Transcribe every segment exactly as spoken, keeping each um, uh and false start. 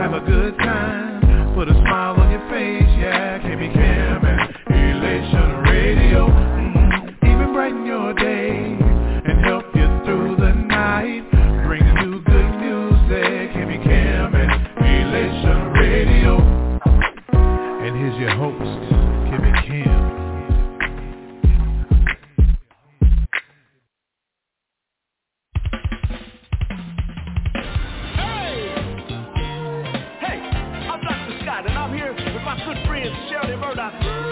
have a good time, put a smile on your face, yeah. K B Cam and Elation Radio, mm-hmm. Even brighten your day and help you through the night. Bring you good music, K B Cam and Elation Radio. And here's your host, K B Cam. Hey, I'm Doctor Scott, and I'm here with my good friend Shirley Murdoch.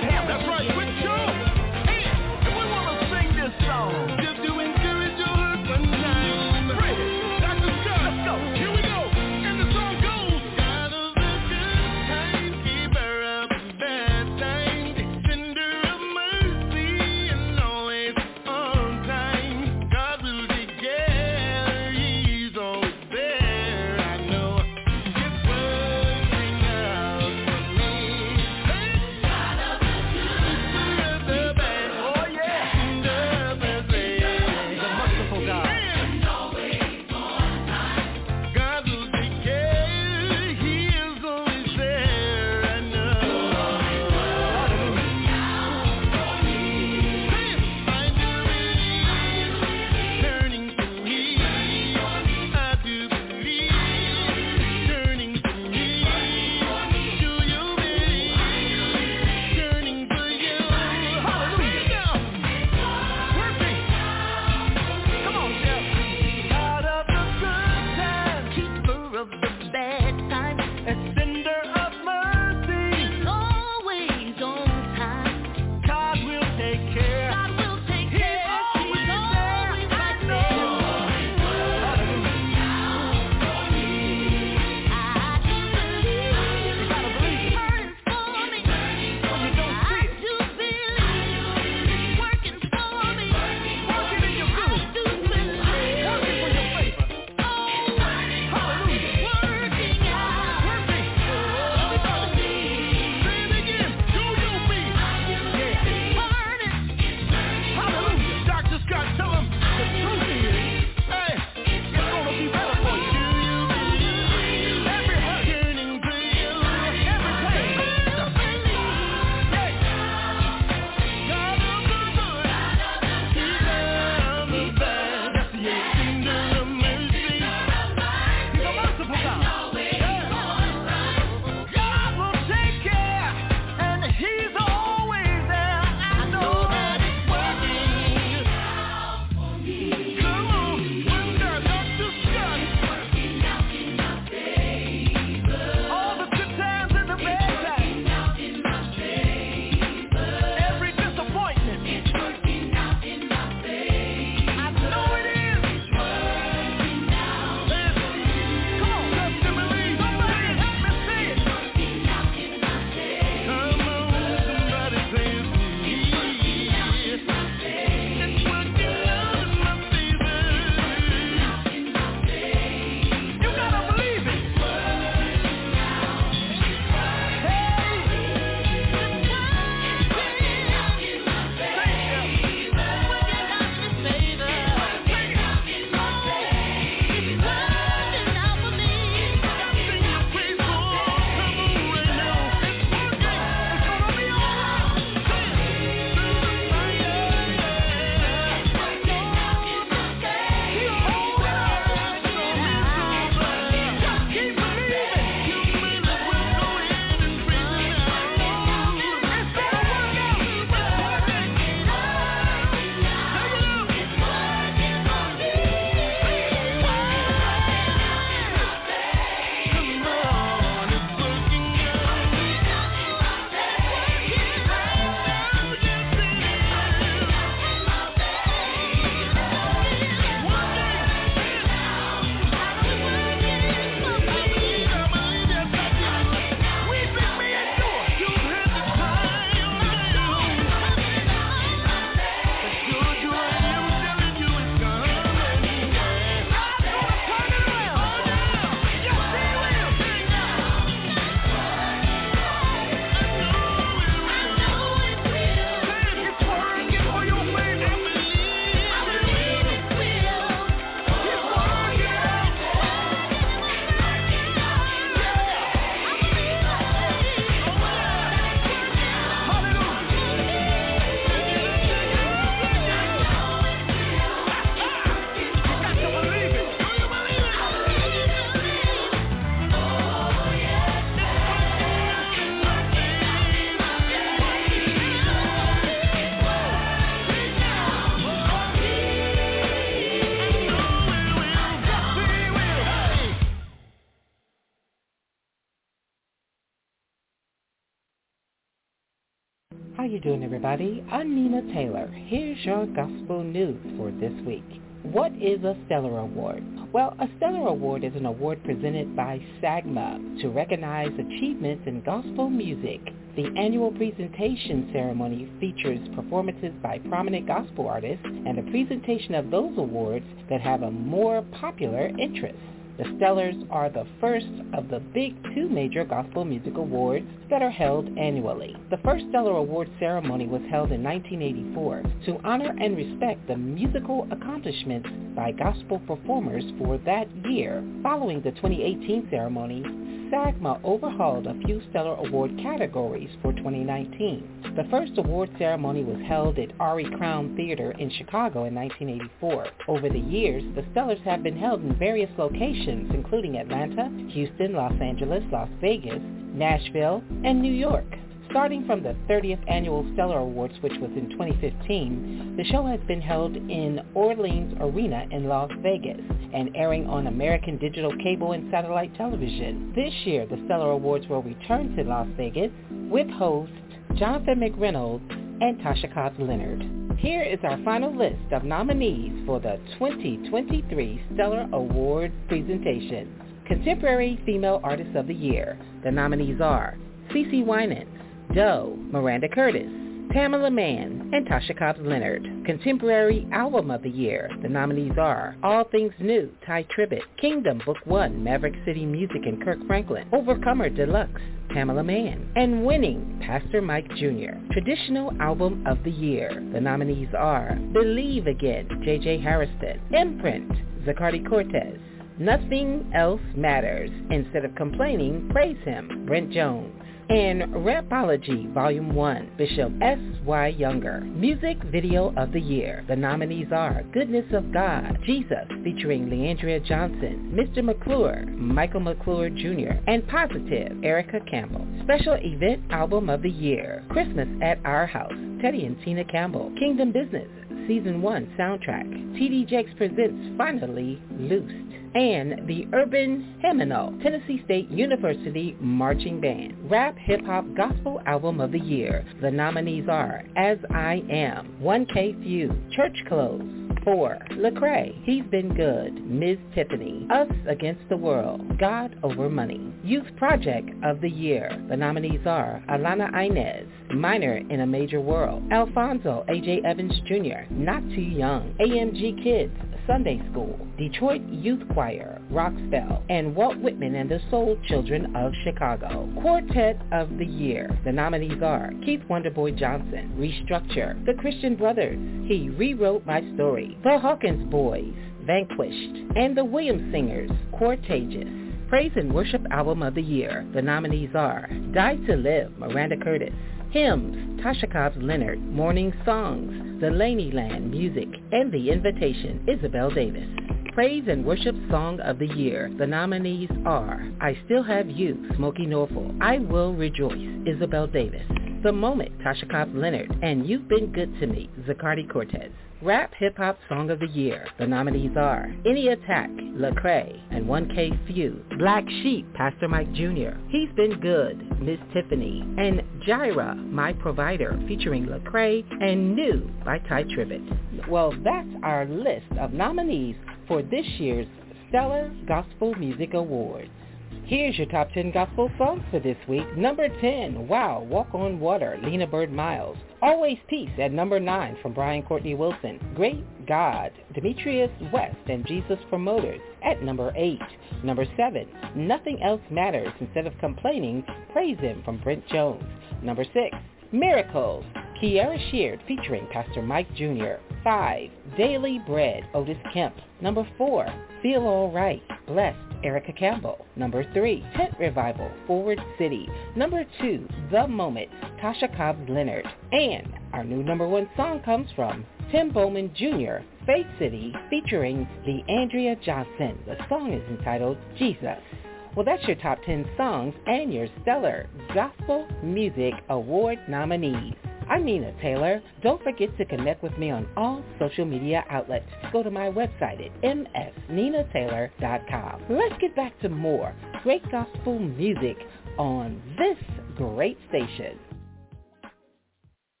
How you doing, everybody? I'm Nina Taylor. Here's your gospel news for this week. What is a Stellar Award? Well, a Stellar Award is an award presented by SAGMA to recognize achievements in gospel music. The annual presentation ceremony features performances by prominent gospel artists and the presentation of those awards that have a more popular interest. The Stellars are the first of the big two major gospel music awards that are held annually. The first Stellar Award ceremony was held in nineteen eighty-four to honor and respect the musical accomplishments by gospel performers for that year. Following the twenty eighteen ceremony, SAGMA overhauled a few Stellar Award categories for twenty nineteen. The first award ceremony was held at Ari Crown Theater in Chicago in nineteen eighty-four. Over the years, the Stellars have been held in various locations, including Atlanta, Houston, Los Angeles, Las Vegas, Nashville, and New York. Starting from the thirtieth Annual Stellar Awards, which was in twenty fifteen, the show has been held in Orleans Arena in Las Vegas and airing on American digital cable and satellite television. This year, the Stellar Awards will return to Las Vegas with hosts Jonathan McReynolds and Tasha Cobbs Leonard. Here is our final list of nominees for the twenty twenty-three Stellar Award presentation. Contemporary Female Artist of the Year. The nominees are CeCe Winans, Doe, Miranda Curtis, Pamela Mann, and Tasha Cobbs Leonard. Contemporary Album of the Year. The nominees are All Things New, Ty Tribbett, Kingdom Book One, Maverick City Music and Kirk Franklin, Overcomer Deluxe, Pamela Mann, and Winning, Pastor Mike Junior Traditional Album of the Year. The nominees are Believe Again, J J Harrison, Imprint, Zacardi Cortez, Nothing Else Matters, Instead of Complaining, Praise Him, Brent Jones, and Rapology Volume one, Bishop S Y Younger. Music Video of the Year. The nominees are Goodness of God, Jesus, featuring Leandria Johnson, Mister McClure, Michael McClure Junior, and Positive, Erica Campbell. Special Event Album of the Year, Christmas at Our House, Teddy and Tina Campbell. Kingdom Business, Season one Soundtrack, T D Jakes Presents Finally Loosed, and the Urban Hymnal, Tennessee State University Marching Band. Rap Hip Hop Gospel Album of the Year. The nominees are As I Am, one K Few, Church Clothes, four, Lecrae, He's Been Good, Miz Tiffany, Us Against the World, God Over Money. Youth Project of the Year. The nominees are Alana Inez, Minor in a Major World, Alfonso A J Evans Junior, Not Too Young, A M G Kids, Sunday School, Detroit Youth Choir, Rockspell, and Walt Whitman and the Soul Children of Chicago. Quartet of the Year. The nominees are Keith Wonderboy Johnson, Restructure, The Christian Brothers, He Rewrote My Story, The Hawkins Boys, Vanquished, and the Williams Singers, Quartageous. Praise and Worship Album of the Year. The nominees are Die to Live, Miranda Curtis, Hymns, Tasha Cobbs Leonard, Morning Songs, The Laney Land Music, and The Invitation, Isabel Davis. Praise and Worship Song of the Year. The nominees are I Still Have You, Smokey Norfolk, I Will Rejoice, Isabel Davis, The Moment, Tasha Cobbs Leonard, and You've Been Good to Me, Zacardi Cortez. Rap Hip Hop Song of the Year. The nominees are Any Attack, Lecrae, and one K Few, Black Sheep, Pastor Mike Junior, He's Been Good, Miss Tiffany, and Jireh, My Provider, featuring Lecrae, and New by Ty Tribbett. Well, that's our list of nominees for this year's Stellar Gospel Music Awards. Here's your top ten gospel songs for this week. Number ten, Wow, Walk on Water, Lena Bird Miles. Always Peace at number nine from Brian Courtney Wilson. Great God, Demetrius West and Jesus Promoters at number eight. Number seven, Nothing Else Matters, Instead of Complaining, Praise Him from Brent Jones. Number six, Miracles, Kiara Sheard featuring Pastor Mike Junior Five, Daily Bread, Otis Kemp. Number four, Feel All Right, Blessed, Erica Campbell. Number three, Tent Revival, Forward City. Number two, The Moment, Tasha Cobbs Leonard. And our new number one song comes from Tim Bowman Junior, Faith City, featuring Leandria Johnson. The song is entitled Jesus. Well, that's your top ten songs and your Stellar Gospel Music Award nominees. I'm Nina Taylor. Don't forget to connect with me on all social media outlets. Go to my website at m s nina taylor dot com. Let's get back to more great gospel music on this great station.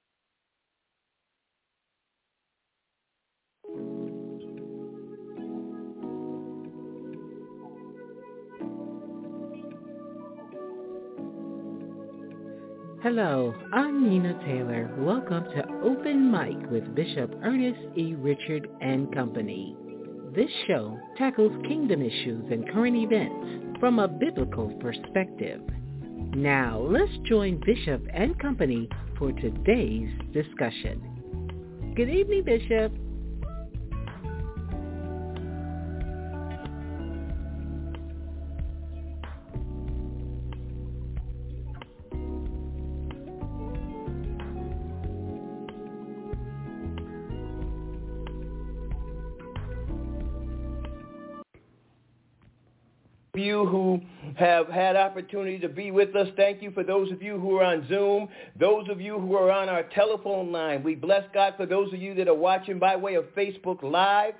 Hello, I'm Nina Taylor. Welcome to Open Mic with Bishop Ernest E. Richard and Company. This show tackles kingdom issues and current events from a biblical perspective. Now, let's join Bishop and Company for today's discussion. Good evening, Bishop. You who have had opportunity to be with us, thank you. For those of you who are on Zoom, those of you who are on our telephone line, we bless God for those of you that are watching by way of Facebook Live.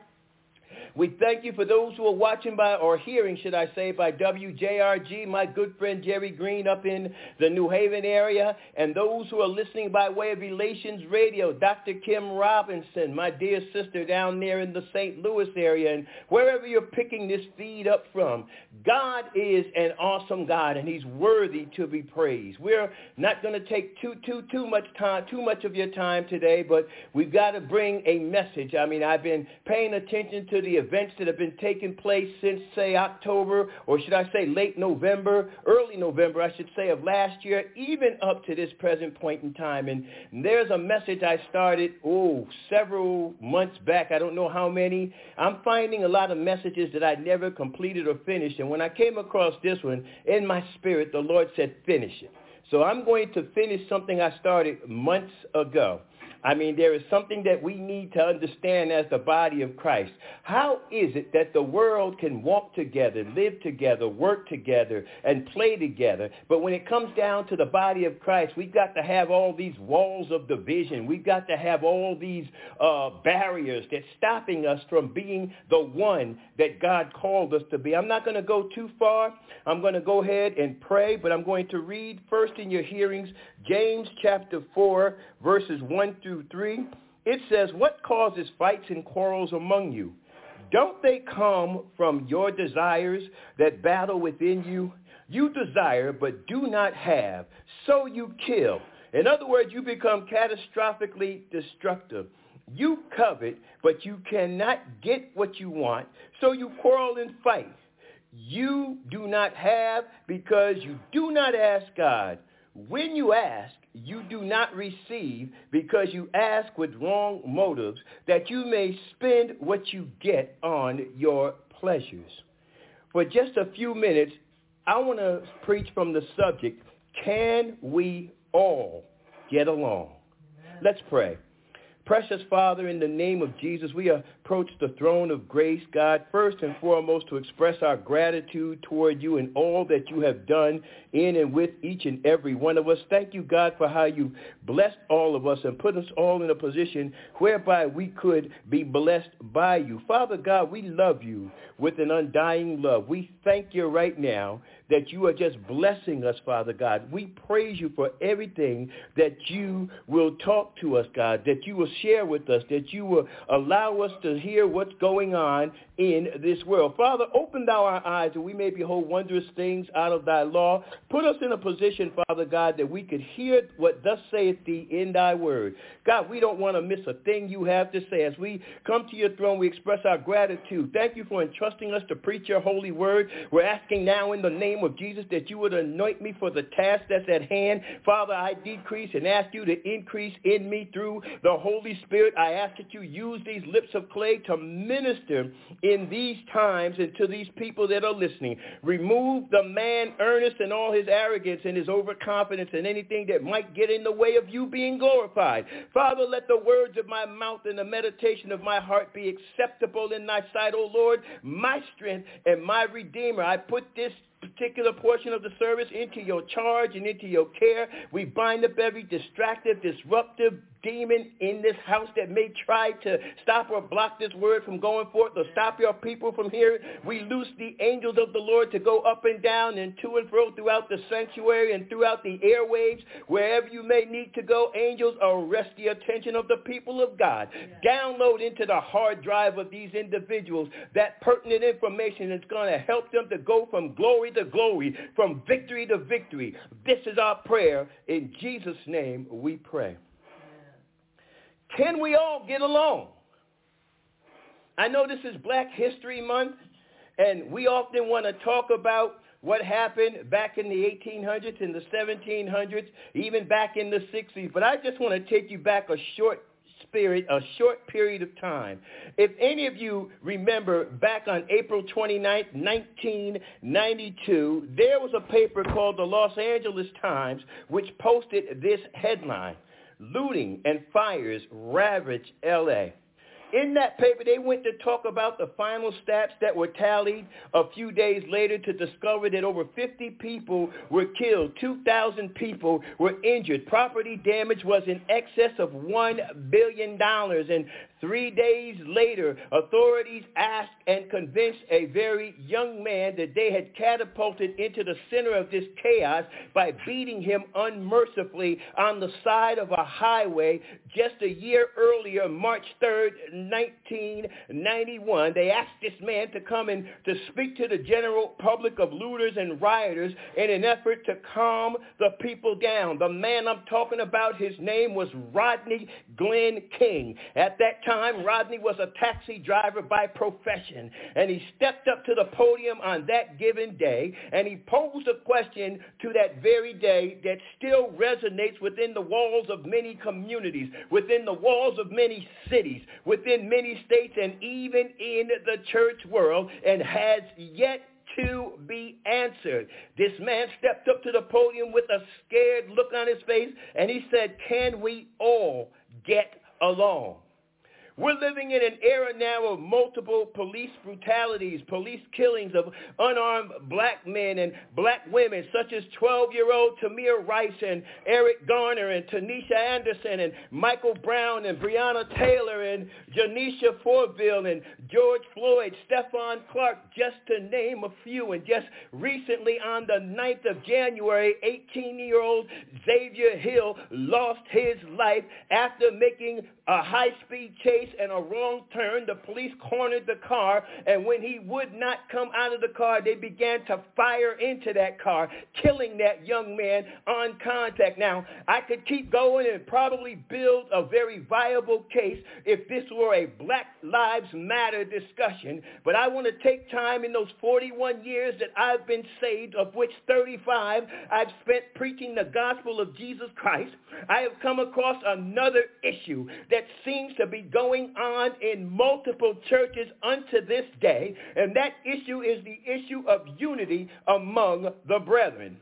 We thank you for those who are watching by, or hearing, should I say, by W J R G, my good friend Jerry Green up in the New Haven area, and those who are listening by way of Relations Radio, Doctor Kim Robinson, my dear sister down there in the Saint Louis area, and wherever you're picking this feed up from. God is an awesome God, and he's worthy to be praised. We're not going to take too, too, too much time, too much of your time today, but we've got to bring a message. I mean, I've been paying attention to the events that have been taking place since, say, October, or should I say late November, early November, I should say, of last year, even up to this present point in time. And there's a message I started, oh, several months back. I don't know how many. I'm finding a lot of messages that I never completed or finished. And when I came across this one, in my spirit, the Lord said, finish it. So I'm going to finish something I started months ago. I mean, there is something that we need to understand as the body of Christ. How is it that the world can walk together, live together, work together, and play together? But when it comes down to the body of Christ, we've got to have all these walls of division. We've got to have all these uh, barriers that's stopping us from being the one that God called us to be. I'm not going to go too far. I'm going to go ahead and pray, but I'm going to read first in your hearings James chapter four, verses one through three. It says, what causes fights and quarrels among you? Don't they come from your desires that battle within you? You desire but do not have, so you kill. In other words, you become catastrophically destructive. You covet, but you cannot get what you want, so you quarrel and fight. You do not have because you do not ask God. When you ask, you do not receive because you ask with wrong motives, that you may spend what you get on your pleasures. For just a few minutes, I want to preach from the subject, can we all get along? Let's pray. Precious Father, in the name of Jesus, we approach the throne of grace, God, first and foremost to express our gratitude toward you and all that you have done in and with each and every one of us. Thank you, God, for how you blessed all of us and put us all in a position whereby we could be blessed by you. Father God, we love you with an undying love. We thank you right now that you are just blessing us, Father God. We praise you for everything that you will talk to us, God, that you will share with us, that you will allow us to hear what's going on in this world. Father, open thou our eyes that we may behold wondrous things out of thy law. Put us in a position, Father God, that we could hear what thus saith thee in thy word. God, we don't want to miss a thing you have to say. As we come to your throne, we express our gratitude. Thank you for entrusting us to preach your holy word. We're asking now in the name of Jesus that you would anoint me for the task that's at hand. Father, I decrease and ask you to increase in me through the Holy Spirit. I ask that you use these lips of clay to minister in these times and to these people that are listening. Remove the man Ernest and all his arrogance and his overconfidence and anything that might get in the way of you being glorified. Father, let the words of my mouth and the meditation of my heart be acceptable in thy sight, O Lord, my strength and my Redeemer. I put this particular portion of the service into your charge and into your care. We bind up every distractive, disruptive demon in this house that may try to stop or block this word from going forth or stop your people from hearing. We loose the angels of the Lord to go up and down and to and fro throughout the sanctuary and throughout the airwaves. Wherever you may need to go, angels, arrest the attention of the people of God. Yeah. Download into the hard drive of these individuals that pertinent information that's going to help them to go from glory glory to glory, from victory to victory. This is our prayer. In Jesus' name we pray. Can we all get along? I know this is Black History Month, and we often want to talk about what happened back in the eighteen hundreds, in the seventeen hundreds, even back in the sixties. But I just want to take you back a short spirit, a short period of time. If any of you remember, back on April twenty-ninth, nineteen ninety-two, there was a paper called the Los Angeles Times which posted this headline: "Looting and fires ravage L A" In that paper, they went to talk about the final stats that were tallied a few days later to discover that over fifty people were killed, two thousand people were injured. Property damage was in excess of one billion dollars. And three days later, authorities asked and convinced a very young man that they had catapulted into the center of this chaos by beating him unmercifully on the side of a highway just a year earlier, March third, nineteen ninety-one. They asked this man to come and to speak to the general public of looters and rioters in an effort to calm the people down. The man I'm talking about, his name was Rodney Glenn King. At that time, Rodney was a taxi driver by profession, and he stepped up to the podium on that given day, and he posed a question to that very day that still resonates within the walls of many communities, within the walls of many cities, within many states, and even in the church world, and has yet to be answered. This man stepped up to the podium with a scared look on his face, and he said, "Can we all get along?" We're living in an era now of multiple police brutalities, police killings of unarmed black men and black women, such as twelve-year-old Tamir Rice and Eric Garner and Tanisha Anderson and Michael Brown and Breonna Taylor and Janisha Forville and George Floyd, Stephon Clark, just to name a few. And just recently on the ninth of January, eighteen-year-old Xavier Hill lost his life after making a high-speed chase and a wrong turn. The police cornered the car, and when he would not come out of the car, they began to fire into that car, killing that young man on contact. Now, I could keep going and probably build a very viable case if this were a Black Lives Matter discussion, but I want to take time in those forty-one years that I've been saved, of which thirty-five I've spent preaching the gospel of Jesus Christ. I have come across another issue that seems to be going on in multiple churches unto this day, and that issue is the issue of unity among the brethren.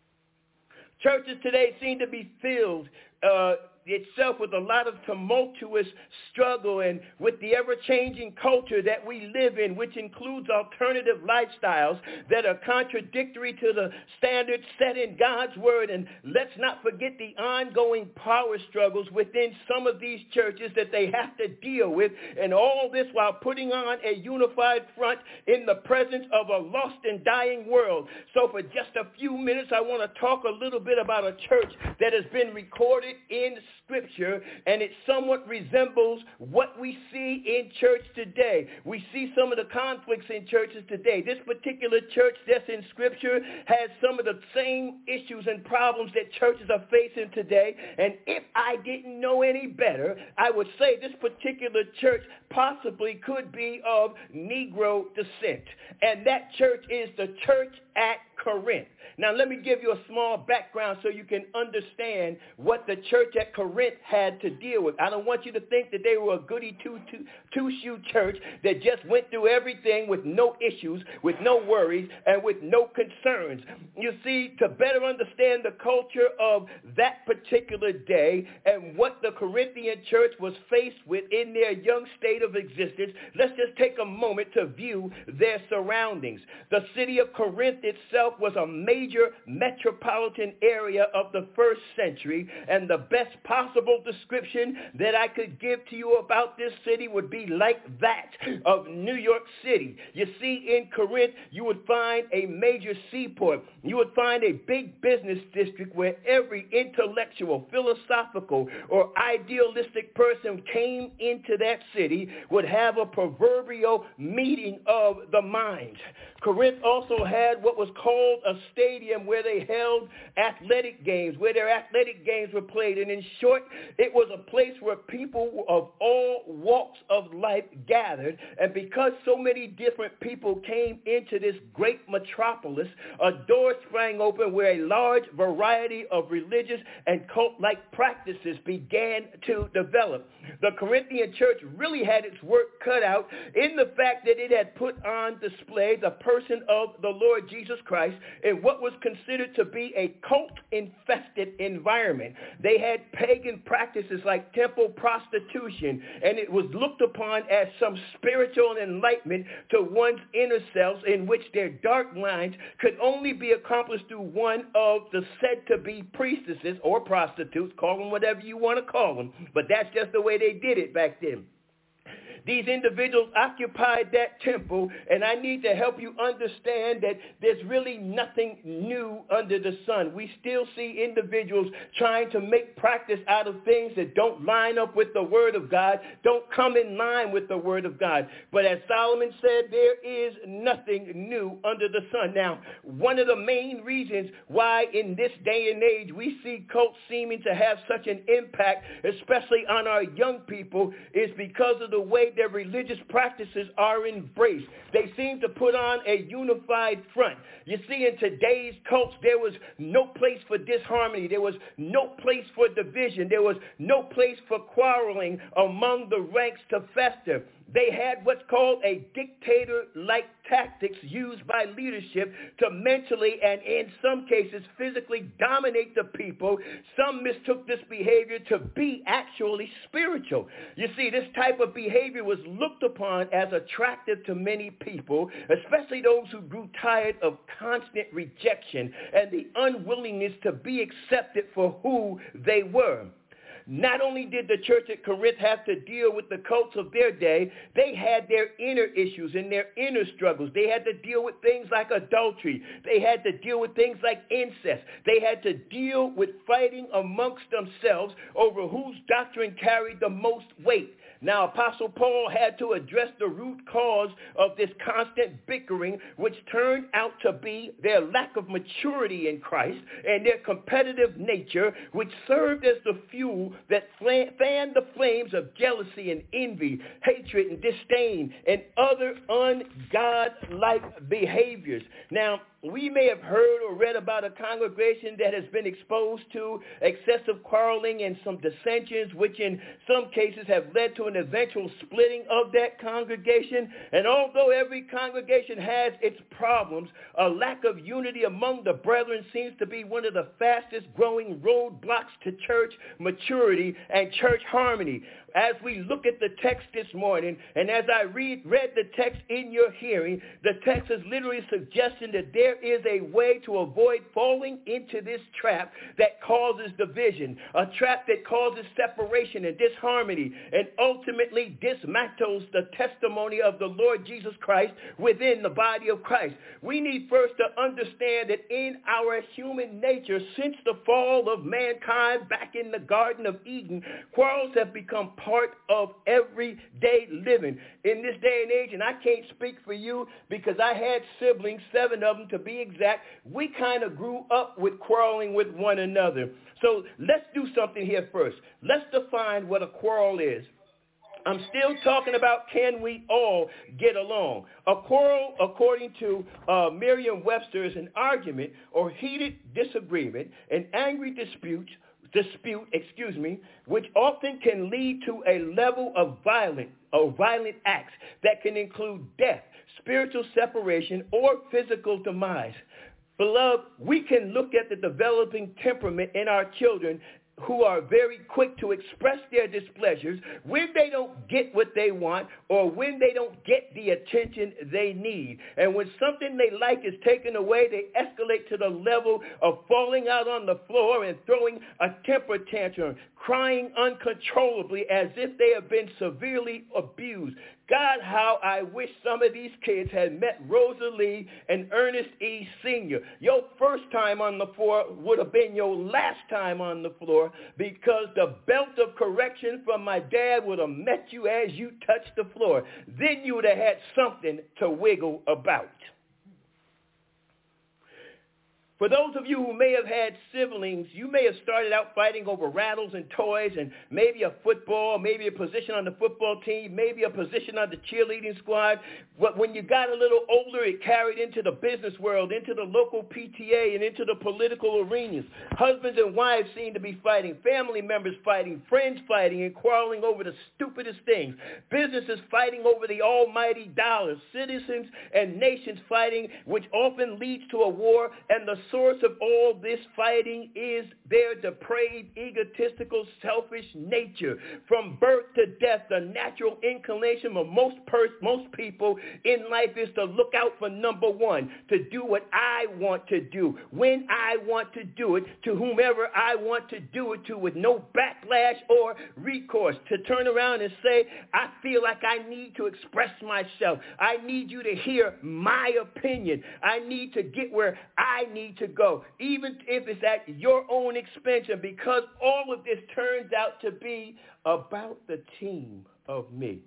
Churches today seem to be filled uh, itself with a lot of tumultuous struggle, and with the ever-changing culture that we live in, which includes alternative lifestyles that are contradictory to the standards set in God's word. And let's not forget the ongoing power struggles within some of these churches that they have to deal with, and all this while putting on a unified front in the presence of a lost and dying world. So for just a few minutes, I want to talk a little bit about a church that has been recorded in Scripture, and it somewhat resembles what we see in church today. We see some of the conflicts in churches today. This particular church that's in Scripture has some of the same issues and problems that churches are facing today, and if I didn't know any better, I would say this particular church possibly could be of Negro descent, and that church is the church at Corinth. Now, let me give you a small background so you can understand what the church at Corinth had to deal with. I don't want you to think that they were a goody two, two, two-shoe church that just went through everything with no issues, with no worries, and with no concerns. You see, to better understand the culture of that particular day and what the Corinthian church was faced with in their young state of existence, let's just take a moment to view their surroundings. The city of Corinth itself was a major metropolitan area of the first century, and the best possible description that I could give to you about this city would be like that of New York City. You see, in Corinth, you would find a major seaport. You would find a big business district where every intellectual, philosophical, or idealistic person came into that city would have a proverbial meeting of the minds. Corinth also had what was called called a stadium where they held athletic games, where their athletic games were played. And in short, it was a place where people of all walks of life gathered. And because so many different people came into this great metropolis, a door sprang open where a large variety of religious and cult-like practices began to develop. The Corinthian church really had its work cut out in the fact that it had put on display the person of the Lord Jesus Christ in what was considered to be a cult-infested environment. They had pagan practices like temple prostitution, and it was looked upon as some spiritual enlightenment to one's inner selves, in which their dark minds could only be accomplished through one of the said-to-be priestesses or prostitutes, call them whatever you want to call them, but that's just the way they did it back then. These individuals occupied that temple, and I need to help you understand that there's really nothing new under the sun. We still see individuals trying to make practice out of things that don't line up with the Word of God, don't come in line with the Word of God. But as Solomon said, there is nothing new under the sun. Now, one of the main reasons why in this day and age we see cults seeming to have such an impact, especially on our young people, is because of the way their religious practices are embraced. They seem to put on a unified front. You see, in today's cults, there was no place for disharmony. There was no place for division. There was no place for quarreling among the ranks to fester. They had what's called a dictator-like tactics used by leadership to mentally and in some cases physically dominate the people. Some mistook this behavior to be actually spiritual. You see, this type of behavior was looked upon as attractive to many people, especially those who grew tired of constant rejection and the unwillingness to be accepted for who they were. Not only did the church at Corinth have to deal with the cults of their day, they had their inner issues and their inner struggles. They had to deal with things like adultery. They had to deal with things like incest. They had to deal with fighting amongst themselves over whose doctrine carried the most weight. Now, Apostle Paul had to address the root cause of this constant bickering, which turned out to be their lack of maturity in Christ and their competitive nature, which served as the fuel that fanned the flames of jealousy and envy, hatred and disdain, and other ungod-like behaviors. Now, we may have heard or read about a congregation that has been exposed to excessive quarreling and some dissensions, which in some cases have led to an eventual splitting of that congregation. And although every congregation has its problems, a lack of unity among the brethren seems to be one of the fastest growing roadblocks to church maturity and church harmony. As we look at the text this morning, and as I read, read the text in your hearing, the text is literally suggesting that there is a way to avoid falling into this trap that causes division, a trap that causes separation and disharmony, and ultimately dismantles the testimony of the Lord Jesus Christ within the body of Christ. We need first to understand that in our human nature, since the fall of mankind back in the Garden of Eden, quarrels have become part of everyday living. In this day and age, and I can't speak for you because I had siblings, seven of them to be exact, we kind of grew up with quarreling with one another. So let's do something here first. Let's define what a quarrel is. I'm still talking about can we all get along. A quarrel, according to uh, Merriam-Webster, is an argument or heated disagreement, an angry dispute, dispute, excuse me, which often can lead to a level of violent or violent acts that can include death, spiritual separation, or physical demise. Beloved, we can look at the developing temperament in our children who are very quick to express their displeasures when they don't get what they want or when they don't get the attention they need. And when something they like is taken away, they escalate to the level of falling out on the floor and throwing a temper tantrum, crying uncontrollably as if they have been severely abused. God, how I wish some of these kids had met Rosalie and Ernest E. Senior Your first time on the floor would have been your last time on the floor, because the belt of correction from my dad would have met you as you touched the floor. Then you would have had something to wiggle about. For those of you who may have had siblings, you may have started out fighting over rattles and toys and maybe a football, maybe a position on the football team, maybe a position on the cheerleading squad. But when you got a little older, it carried into the business world, into the local P T A, and into the political arenas. Husbands and wives seem to be fighting, family members fighting, friends fighting, and quarreling over the stupidest things. Businesses fighting over the almighty dollar, citizens and nations fighting, which often leads to a war, and the source of all this fighting is their depraved, egotistical, selfish nature. From birth to death, the natural inclination of most pers- most people in life is to look out for number one, to do what I want to do, when I want to do it, to whomever I want to do it to, with no backlash or recourse, to turn around and say, I feel like I need to express myself. I need you to hear my opinion. I need to get where I need to go, even if it's at your own expense, and because all of this turns out to be about the team of me.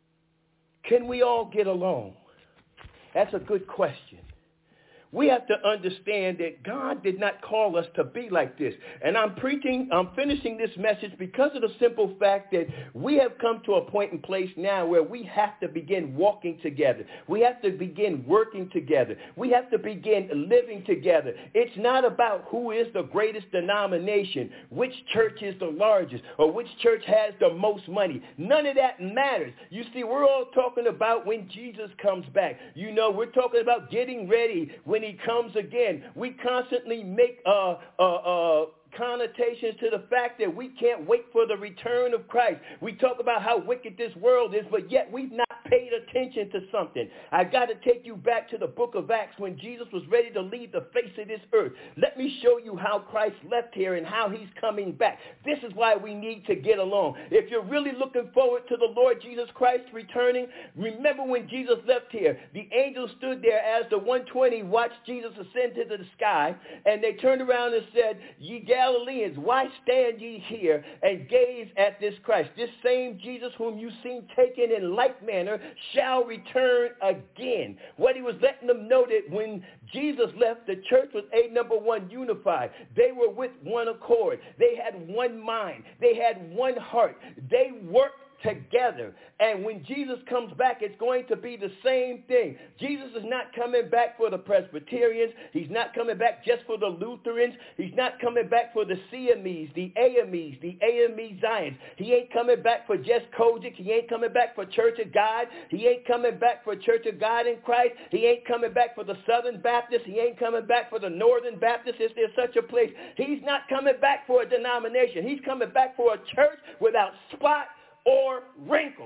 Can we all get along? That's a good question. We have to understand that God did not call us to be like this. And I'm preaching, I'm finishing this message because of the simple fact that we have come to a point in place now where we have to begin walking together. We have to begin working together. We have to begin living together. It's not about who is the greatest denomination, which church is the largest, or which church has the most money. None of that matters. You see, we're all talking about when Jesus comes back. You know, we're talking about getting ready when he comes again. We constantly make uh, uh, uh, connotations to the fact that we can't wait for the return of Christ. We talk about how wicked this world is, but yet we've not paid attention to something. I got to take you back to the book of Acts when Jesus was ready to leave the face of this earth. Let me show you how Christ left here and how he's coming back. This is why we need to get along. If you're really looking forward to the Lord Jesus Christ returning, remember when Jesus left here, the angels stood there as the one twenty watched Jesus ascend to the sky, and they turned around and said, ye Galileans, why stand ye here and gaze at this Christ? This same Jesus whom you seen taken in like manner shall return again. What he was letting them know that when Jesus left, the church was a number one, unified. They were with one accord. They had one mind. They had one heart. They worked together. And when Jesus comes back, it's going to be the same thing. Jesus is not coming back for the Presbyterians. He's not coming back just for the Lutherans. He's not coming back for the C M Es, the A M Es, the A M E Zions. He ain't coming back for just Kojic. He ain't coming back for Church of God. He ain't coming back for Church of God in Christ. He ain't coming back for the Southern Baptist. He ain't coming back for the Northern Baptist, if there's such a place. He's not coming back for a denomination. He's coming back for a church without spot or wrinkle.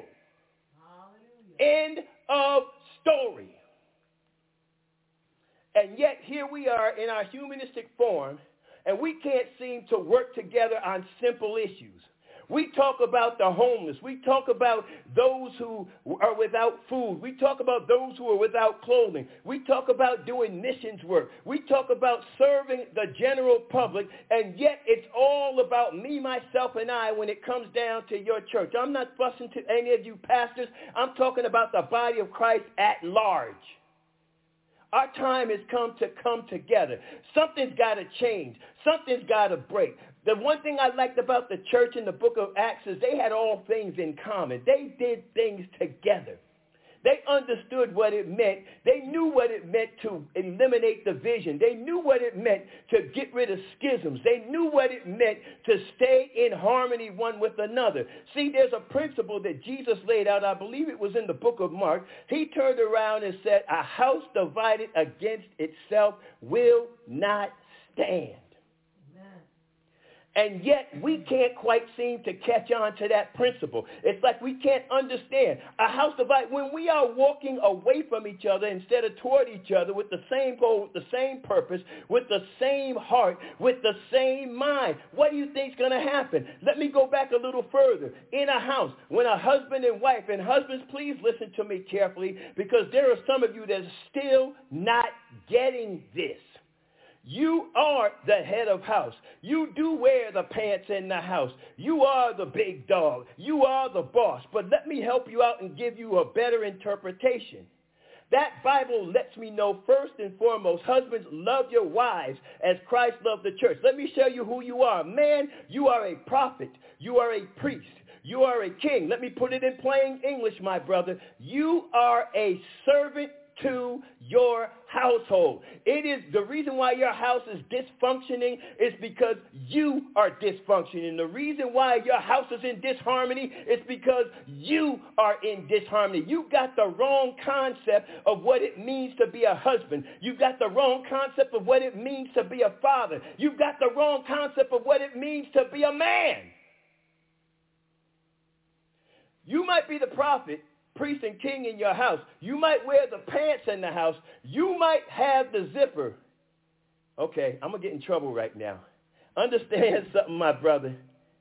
Hallelujah. End of story. And yet here we are in our humanistic form, and we can't seem to work together on simple issues. We talk about the homeless. We talk about those who are without food. We talk about those who are without clothing. We talk about doing missions work. We talk about serving the general public, and yet it's all about me, myself, and I when it comes down to your church. I'm not fussing to any of you pastors. I'm talking about the body of Christ at large. Our time has come to come together. Something's got to change. Something's got to break. The one thing I liked about the church in the book of Acts is they had all things in common. They did things together. They understood what it meant. They knew what it meant to eliminate division. They knew what it meant to get rid of schisms. They knew what it meant to stay in harmony one with another. See, there's a principle that Jesus laid out. I believe it was in the book of Mark. He turned around and said, a house divided against itself will not stand. And yet we can't quite seem to catch on to that principle. It's like we can't understand. A house divided, when we are walking away from each other instead of toward each other with the same goal, with the same purpose, with the same heart, with the same mind, what do you think is going to happen? Let me go back a little further. In a house, when a husband and wife, and husbands, please listen to me carefully, because there are some of you that are still not getting this. You are the head of house. You do wear the pants in the house. You are the big dog. You are the boss. But let me help you out and give you a better interpretation. That Bible lets me know first and foremost, husbands, love your wives as Christ loved the church. Let me show you who you are. Man, you are a prophet. You are a priest. You are a king. Let me put it in plain English, my brother. You are a servant to your household. It is the reason why your house is dysfunctioning is because you are dysfunctioning. The reason why your house is in disharmony is because you are in disharmony. You got the wrong concept of what it means to be a husband. You've got the wrong concept of what it means to be a father. You've got the wrong concept of what it means to be a man. You might be the prophet, priest, and king in your house. You might wear the pants in the house. You might have the zipper. Okay, I'm going to get in trouble right now. Understand something, my brother.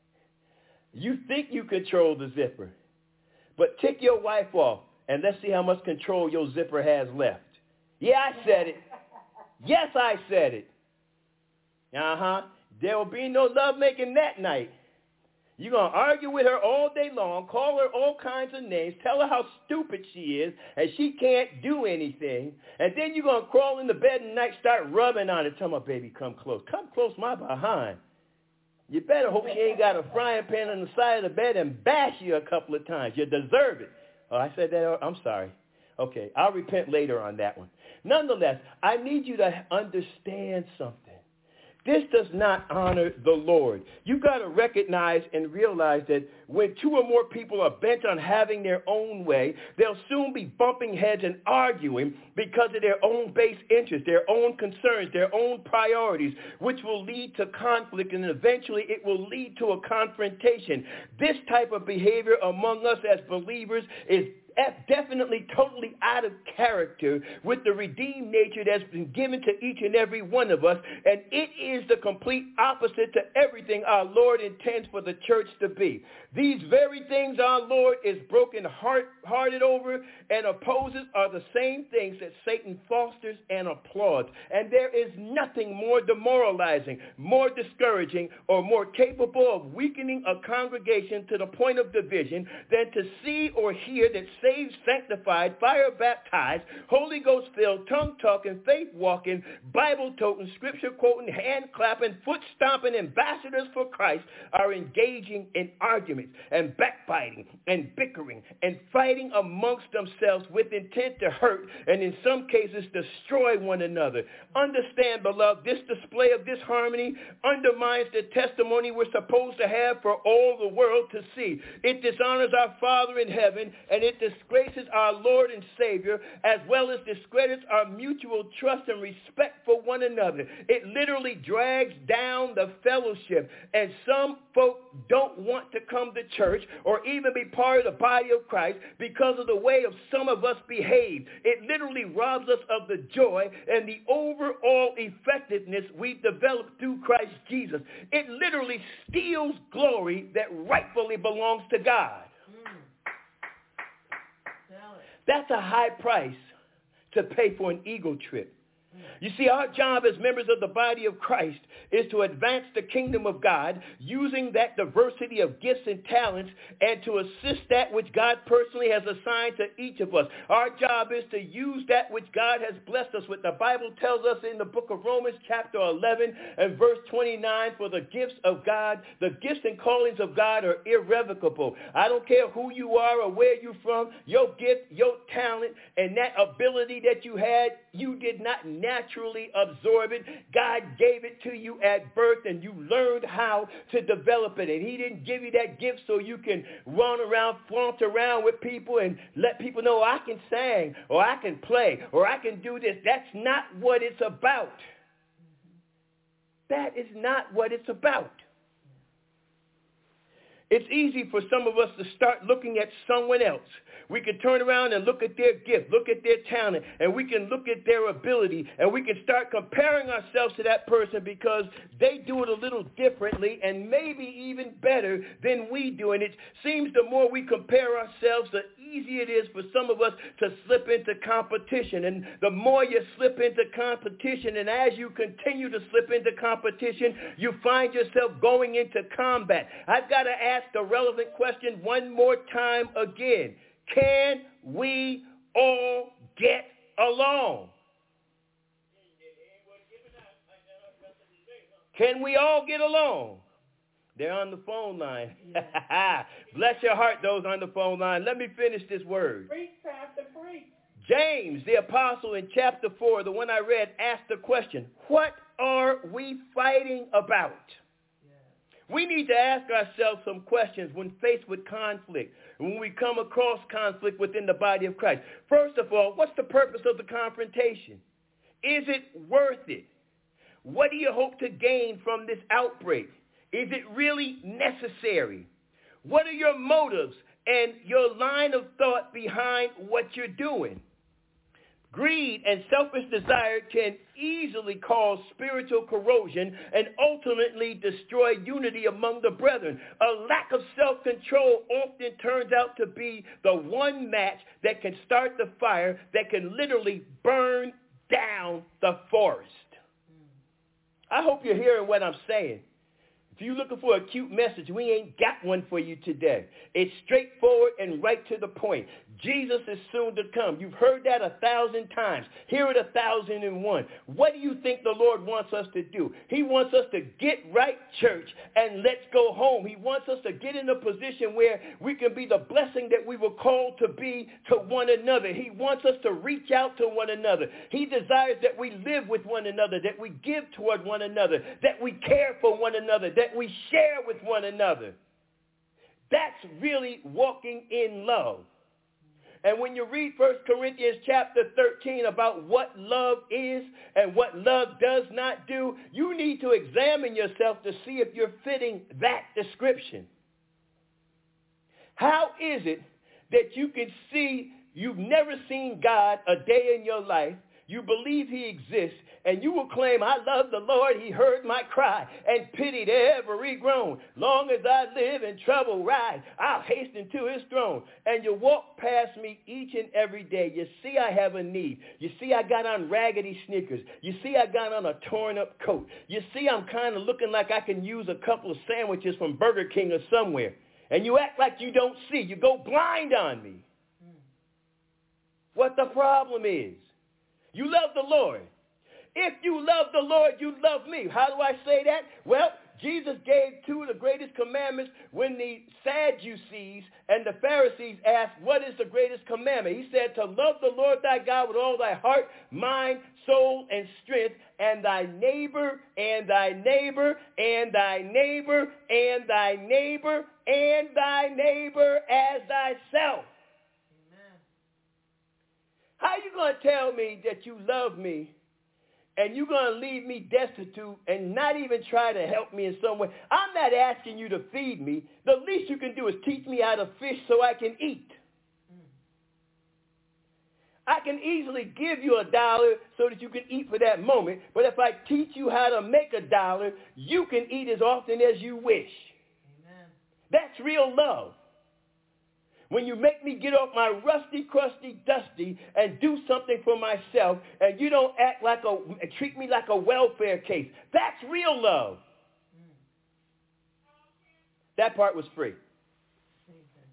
You think you control the zipper, but tick your wife off, and let's see how much control your zipper has left. Yeah, I said it. Yes, I said it. Uh-huh. There will be no lovemaking that night. You're going to argue with her all day long, call her all kinds of names, tell her how stupid she is, and she can't do anything. And then you're going to crawl in the bed at night, start rubbing on it. Tell my baby, come close. Come close, my behind. You better hope she ain't got a frying pan on the side of the bed and bash you a couple of times. You deserve it. Oh, I said that. I'm sorry. Okay, I'll repent later on that one. Nonetheless, I need you to understand something. This does not honor the Lord. You got to recognize and realize that when two or more people are bent on having their own way, they'll soon be bumping heads and arguing because of their own base interests, their own concerns, their own priorities, which will lead to conflict, and eventually it will lead to a confrontation. This type of behavior among us as believers is definitely totally out of character with the redeemed nature that's been given to each and every one of us, and it is the complete opposite to everything our Lord intends for the church to be. These very things our Lord is broken heart, hearted over and opposes are the same things that Satan fosters and applauds, and there is nothing more demoralizing, more discouraging, or more capable of weakening a congregation to the point of division than to see or hear that saved, sanctified, fire-baptized, Holy Ghost-filled, tongue-talking, faith-walking, Bible-toting, scripture-quoting, hand-clapping, foot-stomping ambassadors for Christ are engaging in arguments and backbiting and bickering and fighting amongst themselves with intent to hurt and in some cases destroy one another. Understand, beloved, this display of disharmony undermines the testimony we're supposed to have for all the world to see. It dishonors our Father in heaven, and it disgraces our Lord and Savior, as well as discredits our mutual trust and respect for one another. It literally drags down the fellowship, and some folk don't want to come to church or even be part of the body of Christ because of the way of some of us behave. It literally robs us of the joy and the overall effectiveness we've developed through Christ Jesus. It literally steals glory that rightfully belongs to God. That's a high price to pay for an ego trip. You see, our job as members of the body of Christ is to advance the kingdom of God using that diversity of gifts and talents and to assist that which God personally has assigned to each of us. Our job is to use that which God has blessed us with. The Bible tells us in the book of Romans chapter eleven and verse twenty-nine, for the gifts of God, the gifts and callings of God are irrevocable. I don't care who you are or where you're from, your gift, your talent, and that ability that you had, you did not naturally absorb it. God gave it to you at birth, and you learned how to develop it. And he didn't give you that gift so you can run around, flaunt around with people and let people know I can sing or I can play or I can do this. That's not what it's about. That is not what it's about. It's easy for some of us to start looking at someone else. We can turn around and look at their gift, look at their talent, and we can look at their ability, and we can start comparing ourselves to that person because they do it a little differently and maybe even better than we do. And it seems the more we compare ourselves, the easier it is for some of us to slip into competition. And the more you slip into competition, and as you continue to slip into competition, you find yourself going into combat. I've got to ask the relevant question one more time again. Can we all get along? Can we all get along? They're on the phone line. Yeah. Bless your heart, those on the phone line. Let me finish this word. Preach, Pastor, preach. James, the apostle, in chapter four, the one I read, asked the question, what are we fighting about? Yeah. We need to ask ourselves some questions when faced with conflict, when we come across conflict within the body of Christ. First of all, what's the purpose of the confrontation? Is it worth it? What do you hope to gain from this outbreak? Is it really necessary? What are your motives and your line of thought behind what you're doing? Greed and selfish desire can easily cause spiritual corrosion and ultimately destroy unity among the brethren. A lack of self-control often turns out to be the one match that can start the fire that can literally burn down the forest. I hope you're hearing what I'm saying. If you're looking for a cute message, we ain't got one for you today. It's straightforward and right to the point. Jesus is soon to come. You've heard that a thousand times. Hear it a thousand and one. What do you think the Lord wants us to do? He wants us to get right, church, and let's go home. He wants us to get in a position where we can be the blessing that we were called to be to one another. He wants us to reach out to one another. He desires that we live with one another, that we give toward one another, that we care for one another, that we share with one another. That's really walking in love. And when you read First Corinthians chapter thirteen about what love is and what love does not do, you need to examine yourself to see if you're fitting that description. How is it that you can see you've never seen God a day in your life, you believe he exists, and you will claim, I love the Lord, he heard my cry, and pitied every groan. Long as I live in trouble rise, I'll hasten to his throne. And you walk past me each and every day. You see I have a need. You see I got on raggedy sneakers. You see I got on a torn up coat. You see I'm kind of looking like I can use a couple of sandwiches from Burger King or somewhere. And you act like you don't see. You go blind on me. What the problem is, you love the Lord. If you love the Lord, you love me. How do I say that? Well, Jesus gave two of the greatest commandments when the Sadducees and the Pharisees asked, what is the greatest commandment? He said to love the Lord thy God with all thy heart, mind, soul, and strength, and thy neighbor, and thy neighbor, and thy neighbor, and thy neighbor, and thy neighbor as thyself. Amen. How are you going to tell me that you love me and you're going to leave me destitute and not even try to help me in some way? I'm not asking you to feed me. The least you can do is teach me how to fish so I can eat. I can easily give you a dollar so that you can eat for that moment, but if I teach you how to make a dollar, you can eat as often as you wish. Amen. That's real love. When you make me get off my rusty, crusty, dusty and do something for myself, and you don't act like a, treat me like a welfare case. That's real love. Mm. That part was free. Okay.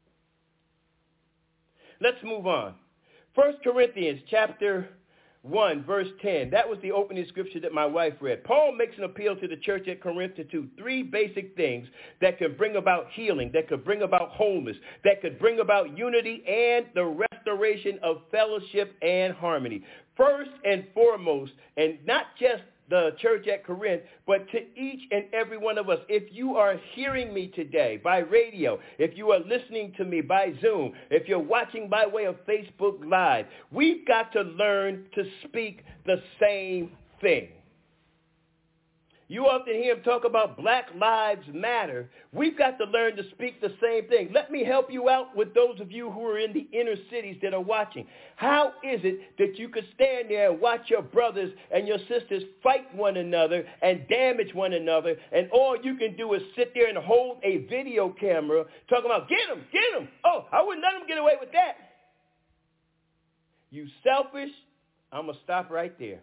Let's move on. First Corinthians chapter one, verse ten. That was the opening scripture that my wife read. Paul makes an appeal to the church at Corinth to do three basic things that could bring about healing, that could bring about wholeness, that could bring about unity and the restoration of fellowship and harmony. First and foremost, and not just the church at Corinth, but to each and every one of us. If you are hearing me today by radio, if you are listening to me by Zoom, if you're watching by way of Facebook Live, we've got to learn to speak the same thing. You often hear him talk about Black Lives Matter. We've got to learn to speak the same thing. Let me help you out with those of you who are in the inner cities that are watching. How is it that you could stand there and watch your brothers and your sisters fight one another and damage one another, and all you can do is sit there and hold a video camera talking about, get them, get them. Oh, I wouldn't let them get away with that. You selfish. I'm going to stop right there.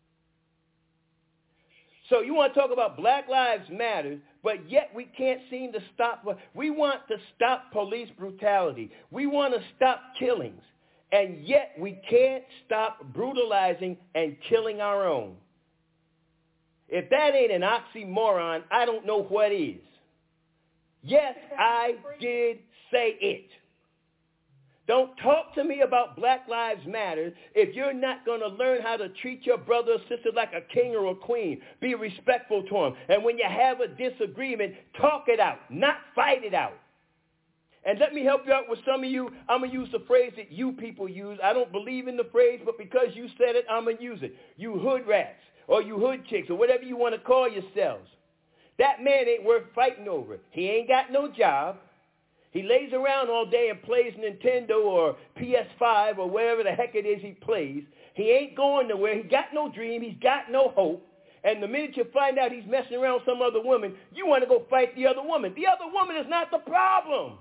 So you want to talk about Black Lives Matter, but yet we can't seem to stop. We want to stop police brutality. We want to stop killings. And yet we can't stop brutalizing and killing our own. If that ain't an oxymoron, I don't know what is. Yes, I did say it. Don't talk to me about Black Lives Matter if you're not going to learn how to treat your brother or sister like a king or a queen. Be respectful to them. And when you have a disagreement, talk it out, not fight it out. And let me help you out with some of you. I'm going to use the phrase that you people use. I don't believe in the phrase, but because you said it, I'm going to use it. You hood rats or you hood chicks or whatever you want to call yourselves. That man ain't worth fighting over. He ain't got no job. He lays around all day and plays Nintendo or P S five or whatever the heck it is he plays. He ain't going nowhere. He got no dream. He's got no hope. And the minute you find out he's messing around with some other woman, you want to go fight the other woman. The other woman is not the problem.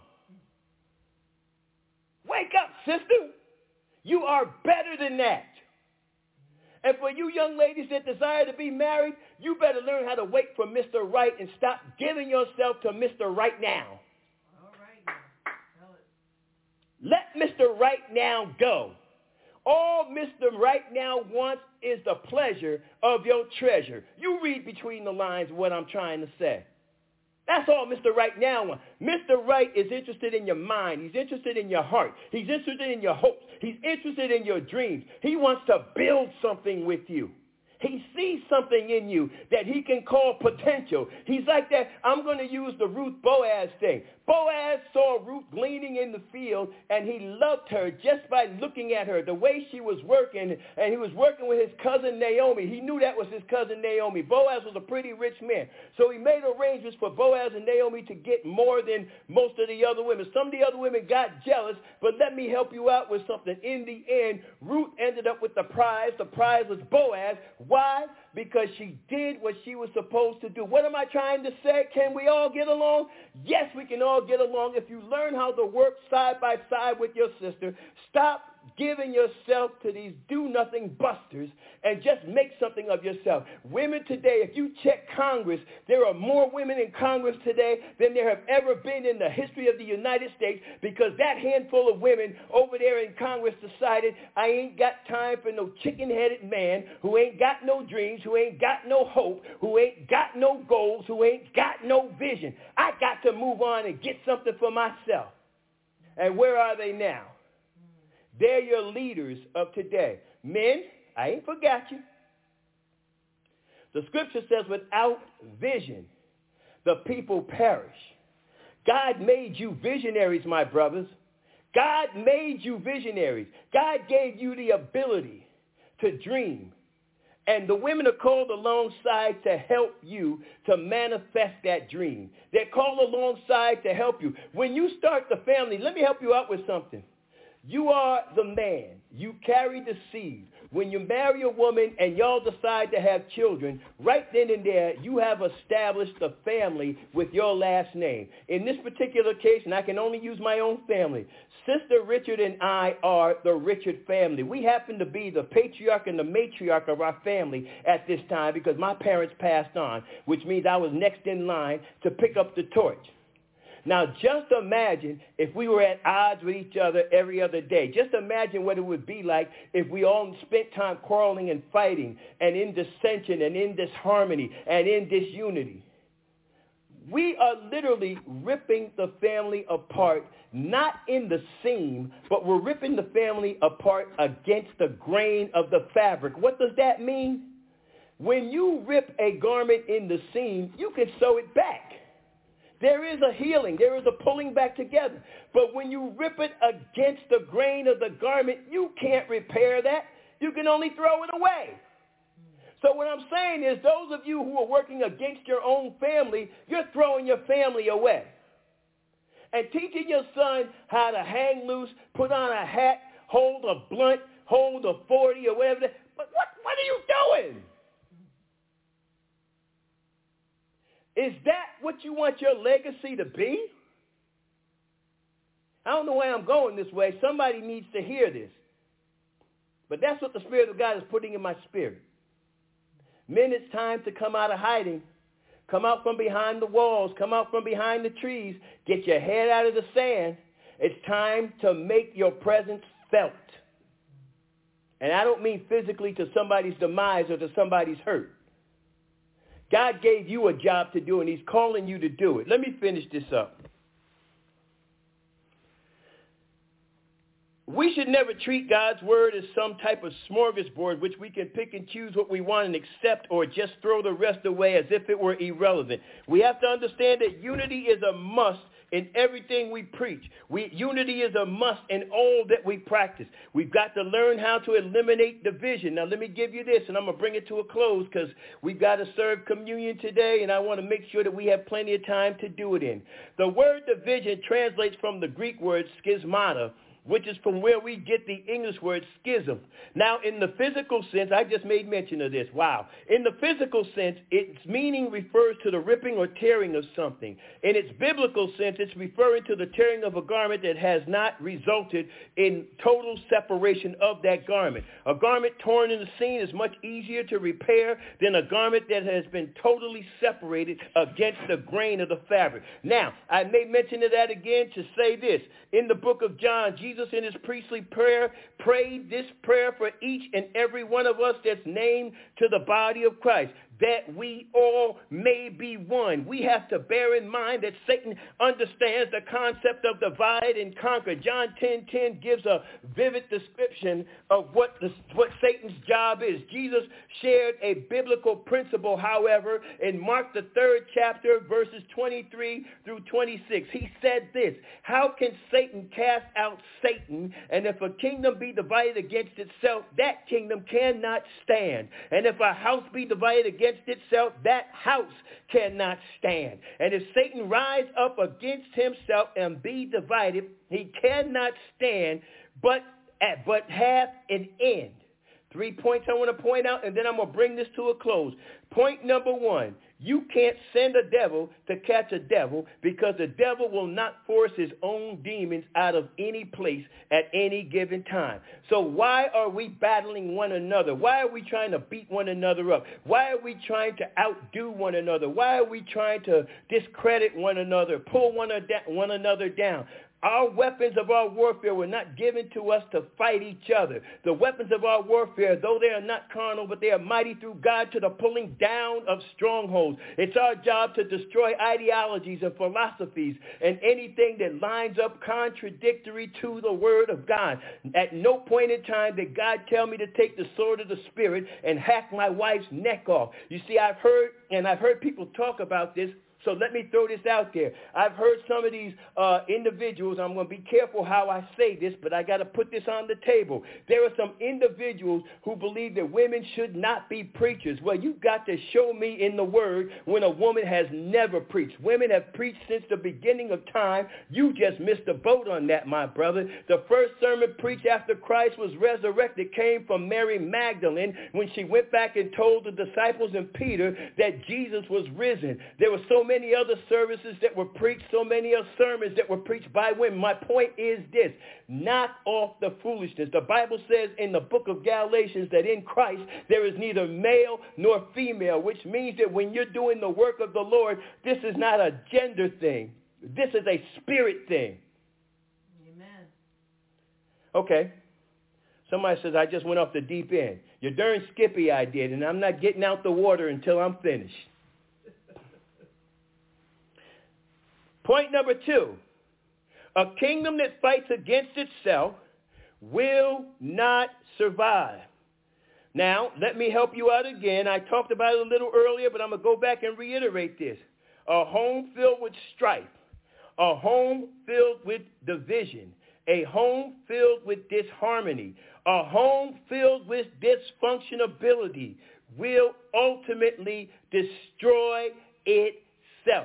Wake up, sister. You are better than that. And for you young ladies that desire to be married, you better learn how to wait for Mister Right and stop giving yourself to Mister Right Now. All right now. Tell it. Let Mister Right Now go. All Mister Right Now wants is the pleasure of your treasure. You read between the lines what I'm trying to say. That's all Mister Right Now wants. Mister Right is interested in your mind. He's interested in your heart. He's interested in your hopes. He's interested in your dreams. He wants to build something with you. He sees something in you that he can call potential. He's like that. I'm going to use the Ruth Boaz thing. Boaz saw Ruth gleaning in the field, and he loved her just by looking at her, the way she was working, and he was working with his cousin Naomi. He knew that was his cousin Naomi. Boaz was a pretty rich man, so he made arrangements for Boaz and Naomi to get more than most of the other women. Some of the other women got jealous, but let me help you out with something. In the end, Ruth ended up with the prize. The prize was Boaz. Why? Because she did what she was supposed to do. What am I trying to say? Can we all get along? Yes, we can all get along if you learn how to work side by side with your sister. Stop giving yourself to these do-nothing busters and just make something of yourself. Women today, if you check Congress, there are more women in Congress today than there have ever been in the history of the United States, because that handful of women over there in Congress decided, I ain't got time for no chicken-headed man who ain't got no dreams, who ain't got no hope, who ain't got no goals, who ain't got no vision. I got to move on and get something for myself. And where are they now? They're your leaders of today. Men, I ain't forgot you. The scripture says, without vision, the people perish. God made you visionaries, my brothers. God made you visionaries. God gave you the ability to dream. And the women are called alongside to help you to manifest that dream. They're called alongside to help you. When you start the family, let me help you out with something. You are the man. You carry the seed. When you marry a woman and y'all decide to have children, right then and there, you have established a family with your last name. In this particular case, and I can only use my own family, Sister Richard and I are the Richard family. We happen to be the patriarch and the matriarch of our family at this time because my parents passed on, which means I was next in line to pick up the torch. Now, just imagine if we were at odds with each other every other day. Just imagine what it would be like if we all spent time quarreling and fighting and in dissension and in disharmony and in disunity. We are literally ripping the family apart, not in the seam, but we're ripping the family apart against the grain of the fabric. What does that mean? When you rip a garment in the seam, you can sew it back. There is a healing. There is a pulling back together. But when you rip it against the grain of the garment, you can't repair that. You can only throw it away. So what I'm saying is those of you who are working against your own family, you're throwing your family away. And teaching your son how to hang loose, put on a hat, hold a blunt, hold a forty or whatever. But what, what are you doing? Is that what you want your legacy to be? I don't know why I'm going this way. Somebody needs to hear this. But that's what the Spirit of God is putting in my spirit. Men, it's time to come out of hiding. Come out from behind the walls. Come out from behind the trees. Get your head out of the sand. It's time to make your presence felt. And I don't mean physically to somebody's demise or to somebody's hurt. God gave you a job to do, and he's calling you to do it. Let me finish this up. We should never treat God's word as some type of smorgasbord which we can pick and choose what we want and accept or just throw the rest away as if it were irrelevant. We have to understand that unity is a must in everything we preach. We, unity is a must in all that we practice. We've got to learn how to eliminate division. Now, let me give you this, and I'm going to bring it to a close because we've got to serve communion today, and I want to make sure that we have plenty of time to do it in. The word division translates from the Greek word schismata, which is from where we get the English word schism. Now, in the physical sense, I just made mention of this. Wow. In the physical sense, its meaning refers to the ripping or tearing of something. In its biblical sense, it's referring to the tearing of a garment that has not resulted in total separation of that garment. A garment torn in the seam is much easier to repair than a garment that has been totally separated against the grain of the fabric. Now, I made mention of that again to say this. In the book of John, Jesus in his priestly prayer prayed this prayer for each and every one of us that's named to the body of Christ, that we all may be one. We have to bear in mind that Satan understands the concept of divide and conquer. John ten ten gives a vivid description of what, the, what Satan's job is. Jesus shared a biblical principle, however, in Mark the third chapter, verses twenty-three through twenty-six. He said this, how can Satan cast out Satan? And if a kingdom be divided against itself, that kingdom cannot stand. And if a house be divided against itself, that house cannot stand. And if Satan rise up against himself and be divided, he cannot stand, but at, but have an end. Three points I want to point out, and then I'm going to bring this to a close. Point number one, you can't send a devil to catch a devil because the devil will not force his own demons out of any place at any given time. So why are we battling one another? Why are we trying to beat one another up? Why are we trying to outdo one another? Why are we trying to discredit one another, pull one, ad- one another down? Our weapons of our warfare were not given to us to fight each other. The weapons of our warfare, though they are not carnal, but they are mighty through God to the pulling down of strongholds. It's our job to destroy ideologies and philosophies and anything that lines up contradictory to the word of God. At no point in time did God tell me to take the sword of the Spirit and hack my wife's neck off. You see, I've heard, and I've heard people talk about this, so let me throw this out there. I've heard some of these uh, individuals, I'm going to be careful how I say this, but I got to put this on the table. There are some individuals who believe that women should not be preachers. Well, you've got to show me in the word when a woman has never preached. Women have preached since the beginning of time. You just missed the boat on that, my brother. The first sermon preached after Christ was resurrected came from Mary Magdalene when she went back and told the disciples and Peter that Jesus was risen. There were so many other services that were preached, so many other sermons that were preached by women. My point is this, knock off the foolishness. The Bible says in the book of Galatians that in Christ there is neither male nor female, which means that when you're doing the work of the Lord, this is not a gender thing. This is a spirit thing. Amen. Okay. Somebody says, I just went off the deep end. You're darn skippy I did, and I'm not getting out the water until I'm finished. Point number two, a kingdom that fights against itself will not survive. Now, let me help you out again. I talked about it a little earlier, but I'm going to go back and reiterate this. A home filled with strife, a home filled with division, a home filled with disharmony, a home filled with dysfunctionability will ultimately destroy itself.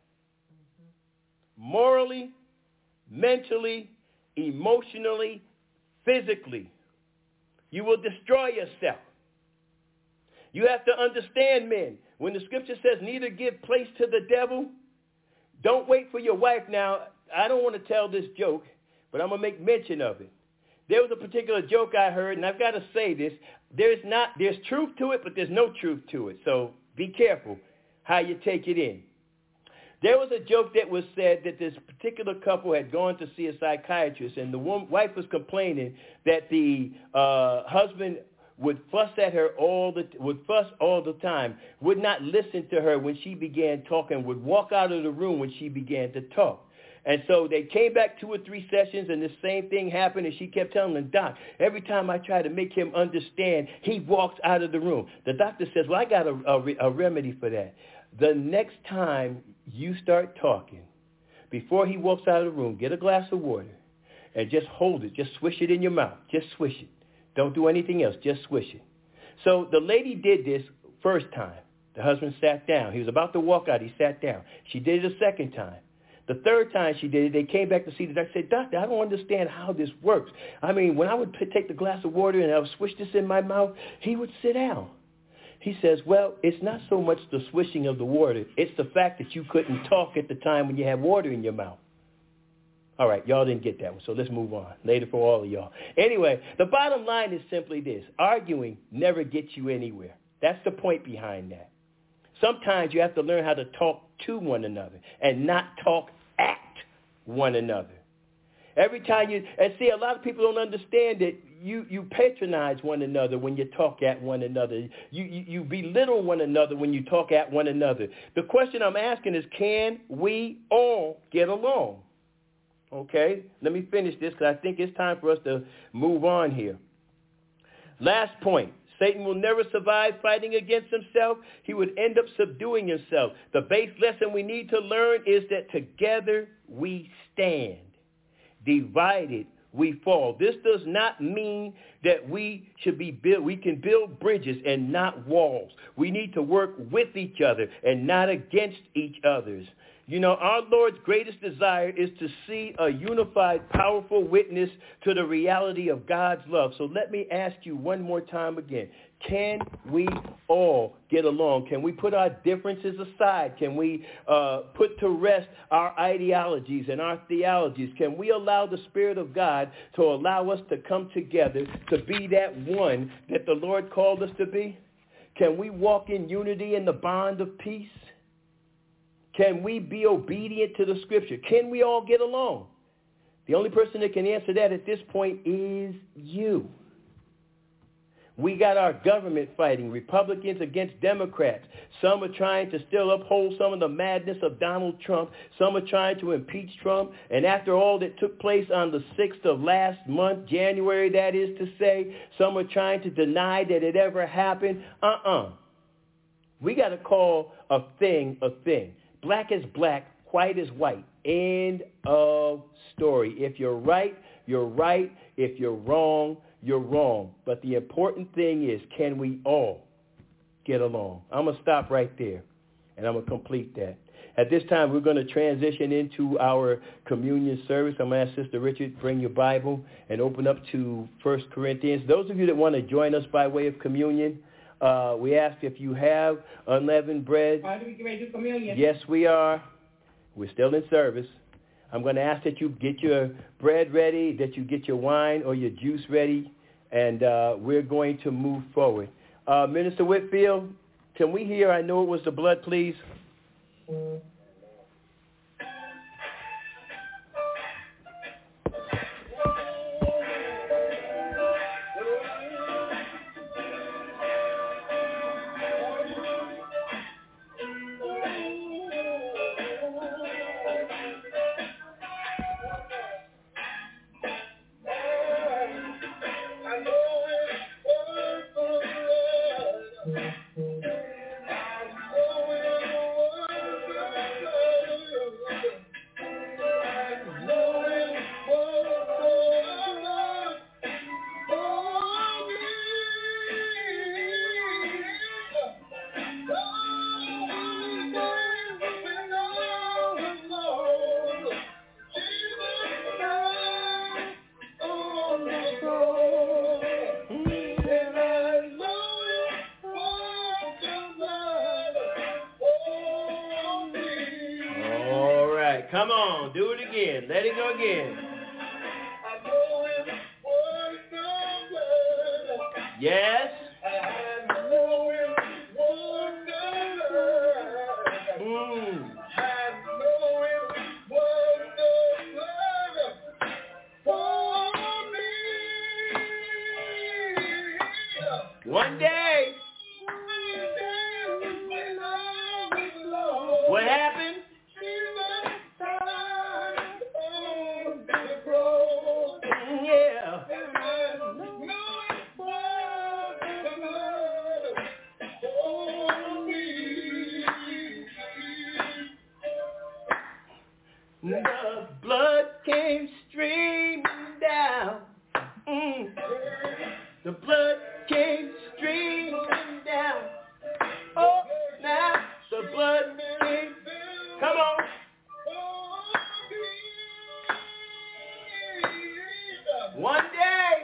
Morally, mentally, emotionally, physically. You will destroy yourself. You have to understand, men, when the scripture says neither give place to the devil, don't wait for your wife. Now, I don't want to tell this joke, but I'm going to make mention of it. There was a particular joke I heard, and I've got to say this. There's not, there's truth to it, but there's no truth to it. So be careful how you take it in. There was a joke that was said that this particular couple had gone to see a psychiatrist, and the woman, wife was complaining that the uh, husband would fuss at her all the would fuss all the time, would not listen to her when she began talking, would walk out of the room when she began to talk. And so they came back two or three sessions, and the same thing happened, and she kept telling them, Doc, every time I try to make him understand, he walks out of the room. The doctor says, well, I got a, a, a remedy for that. The next time you start talking, before he walks out of the room, get a glass of water and just hold it. Just swish it in your mouth. Just swish it. Don't do anything else. Just swish it. So the lady did this first time. The husband sat down. He was about to walk out. He sat down. She did it a second time. The third time she did it, they came back to see the doctor. Said, Doctor, I don't understand how this works. I mean, when I would p- take the glass of water and I would swish this in my mouth, he would sit down. He says, well, it's not so much the swishing of the water. It's the fact that you couldn't talk at the time when you had water in your mouth. All right, y'all didn't get that one, so let's move on. Later for all of y'all. Anyway, the bottom line is simply this. Arguing never gets you anywhere. That's the point behind that. Sometimes you have to learn how to talk to one another and not talk at one another. Every time you, and see, a lot of people don't understand that you, you patronize one another when you talk at one another. You, you, you belittle one another when you talk at one another. The question I'm asking is, can we all get along? Okay, let me finish this because I think it's time for us to move on here. Last point. Satan will never survive fighting against himself. He would end up subduing himself. The base lesson we need to learn is that together we stand. Divided we fall. This does not mean that we should be built. We can build bridges and not walls. We need to work with each other and not against each other's. You know, our Lord's greatest desire is to see a unified, powerful witness to the reality of God's love. So let me ask you one more time again. Can we all get along? Can we put our differences aside? Can we uh, put to rest our ideologies and our theologies? Can we allow the Spirit of God to allow us to come together to be that one that the Lord called us to be? Can we walk in unity in the bond of peace? Can we be obedient to the Scripture? Can we all get along? The only person that can answer that at this point is you. We got our government fighting, Republicans against Democrats. Some are trying to still uphold some of the madness of Donald Trump. Some are trying to impeach Trump. And after all that took place on the sixth of last month, January, that is to say, some are trying to deny that it ever happened. Uh-uh. We got to call a thing a thing. Black is black, white is white. End of story. If you're right, you're right. If you're wrong, you're wrong. But the important thing is, can we all get along? I'm going to stop right there, and I'm going to complete that. At this time, we're going to transition into our communion service. I'm going to ask Sister Richard, bring your Bible and open up to First Corinthians. Those of you that want to join us by way of communion, Uh, we ask if you have unleavened bread. Are we ready to do communion? Yes, we are. We're still in service. I'm going to ask that you get your bread ready, that you get your wine or your juice ready, and uh, we're going to move forward. Uh, Minister Whitfield, can we hear, I know it was the blood, please? Mm. Come on, do it again. Let it go again. Yes. Mm. One day. What happened? Yeah. The blood came streaming down. Mm. The blood came streaming down. Oh, now the blood came. Come on. One day.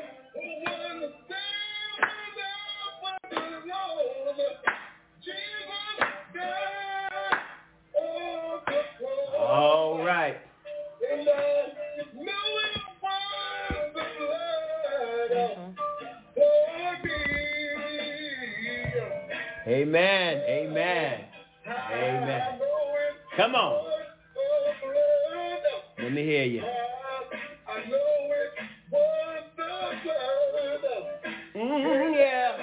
All right. Amen. Amen. Amen. Come on. Let me hear you. Mm, yeah.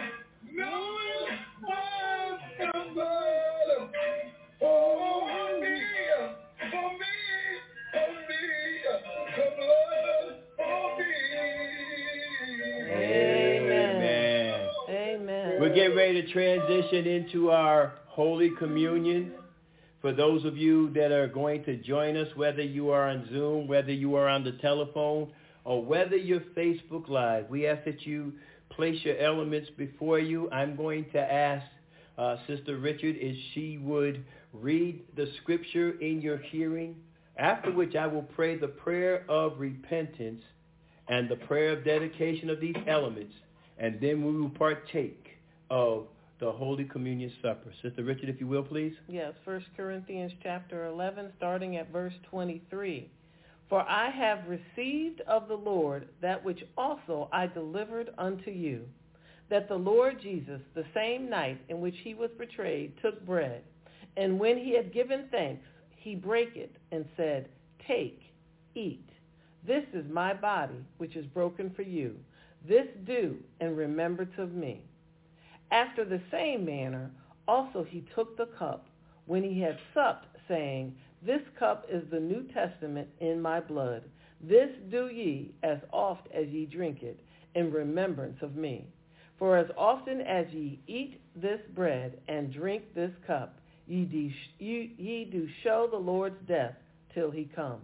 Amen. Amen. We're getting ready to transition into our Holy Communion. For those of you that are going to join us, whether you are on Zoom, whether you are on the telephone, or whether you're Facebook Live, we ask that you place your elements before you. I'm going to ask uh, Sister Richard if she would read the scripture in your hearing, after which I will pray the prayer of repentance and the prayer of dedication of these elements, and then we will partake of the Holy Communion Supper. Sister Richard, if you will, please. Yes, First Corinthians chapter eleven, starting at verse twenty-three. For I have received of the Lord that which also I delivered unto you, that the Lord Jesus, the same night in which he was betrayed, took bread, and when he had given thanks, he brake it and said, Take, eat. This is my body, which is broken for you. This do in remembrance of me. After the same manner, also he took the cup when he had supped, saying, This cup is the New Testament in my blood. This do ye as oft as ye drink it in remembrance of me. For as often as ye eat this bread and drink this cup, ye do, ye, ye do show the Lord's death till he come.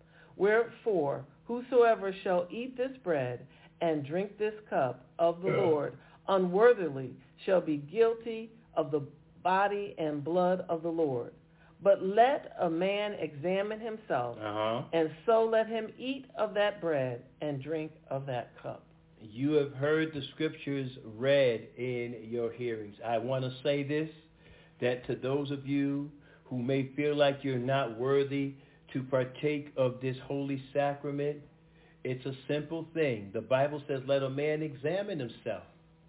Wherefore, whosoever shall eat this bread and drink this cup of the Lord unworthily shall be guilty of the body and blood of the Lord. But let a man examine himself, uh-huh. and so let him eat of that bread and drink of that cup. You have heard the scriptures read in your hearings. I want to say this, that to those of you who may feel like you're not worthy to partake of this holy sacrament, it's a simple thing. The Bible says, let a man examine himself.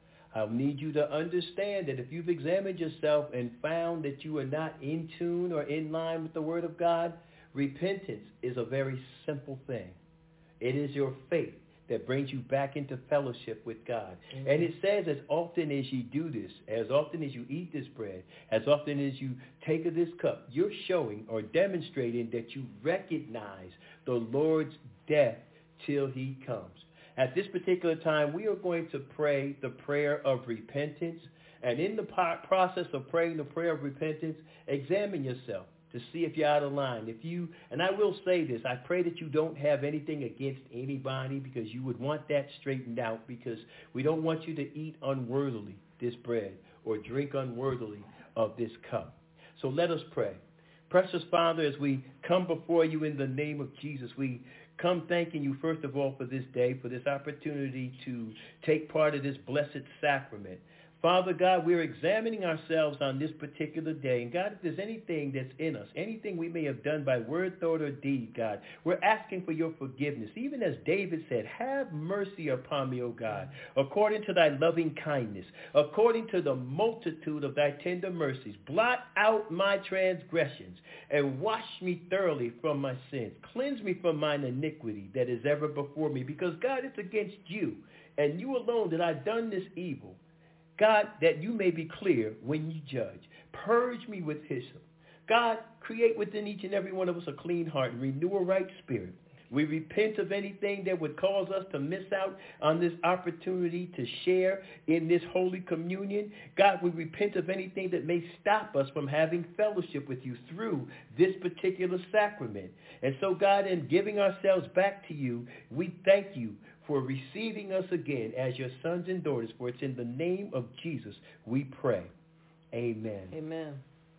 I need you to understand that if you've examined yourself and found that you are not in tune or in line with the Word of God, repentance is a very simple thing. It is your faith that brings you back into fellowship with God. Mm-hmm. And it says, as often as you do this, as often as you eat this bread, as often as you take of this cup, you're showing or demonstrating that you recognize the Lord's death till he comes. At this particular time, we are going to pray the prayer of repentance. And in the process of praying the prayer of repentance, examine yourself to see if you're out of line. If you, and I will say this, I pray that you don't have anything against anybody, because you would want that straightened out, because we don't want you to eat unworthily this bread or drink unworthily of this cup. So let us pray. Precious Father, as we come before you in the name of Jesus, we come thanking you, first of all, for this day, for this opportunity to take part of this blessed sacrament. Father God, we're examining ourselves on this particular day. And God, if there's anything that's in us, anything we may have done by word, thought, or deed, God, we're asking for your forgiveness. Even as David said, have mercy upon me, O God, according to thy loving kindness, according to the multitude of thy tender mercies. Blot out my transgressions and wash me thoroughly from my sins. Cleanse me from mine iniquity that is ever before me. Because, God, it's against you and you alone that I've done this evil. God, that you may be clear when you judge. Purge me with hyssop. God, create within each and every one of us a clean heart and renew a right spirit. We repent of anything that would cause us to miss out on this opportunity to share in this Holy Communion. God, we repent of anything that may stop us from having fellowship with you through this particular sacrament. And so, God, in giving ourselves back to you, we thank you for receiving us again as your sons and daughters. For it's in the name of Jesus we pray. Amen. Amen.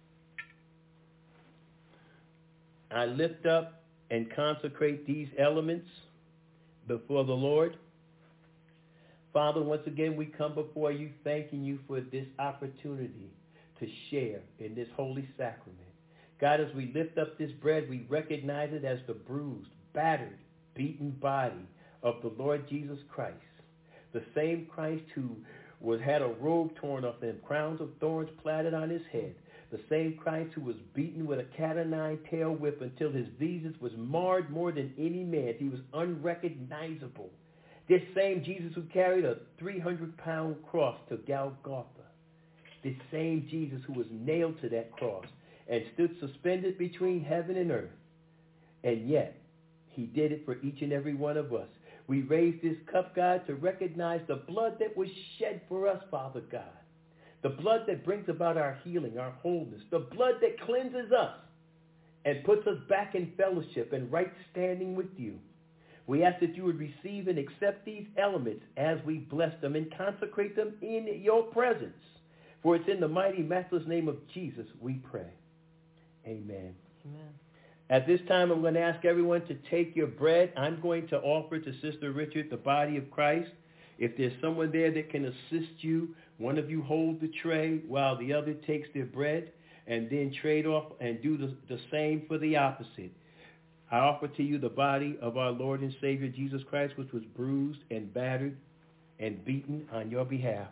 I lift up and consecrate these elements before the Lord. Father, once again, we come before you thanking you for this opportunity to share in this holy sacrament. God, as we lift up this bread, we recognize it as the bruised, battered, beaten body of the Lord Jesus Christ, the same Christ who was had a robe torn off him, crowns of thorns platted on his head, the same Christ who was beaten with a cat o' nine tail whip until his visage was marred more than any man's. He was unrecognizable. This same Jesus who carried a three hundred pound cross to Golgotha. This same Jesus who was nailed to that cross and stood suspended between heaven and earth. And yet, he did it for each and every one of us. We raise this cup, God, to recognize the blood that was shed for us, Father God. The blood that brings about our healing, our wholeness. The blood that cleanses us and puts us back in fellowship and right standing with you. We ask that you would receive and accept these elements as we bless them and consecrate them in your presence. For it's in the mighty, matchless name of Jesus we pray. Amen. Amen. At this time, I'm going to ask everyone to take your bread. I'm going to offer to Sister Richard the body of Christ. If there's someone there that can assist you, one of you hold the tray while the other takes their bread, and then trade off and do the, the same for the opposite. I offer to you the body of our Lord and Savior Jesus Christ, which was bruised and battered and beaten on your behalf.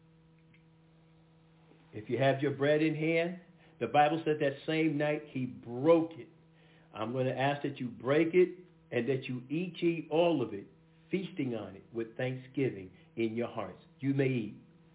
If you have your bread in hand, the Bible said that same night he broke it. I'm going to ask that you break it and that you each eat all of it, feasting on it with thanksgiving in your hearts. You may eat.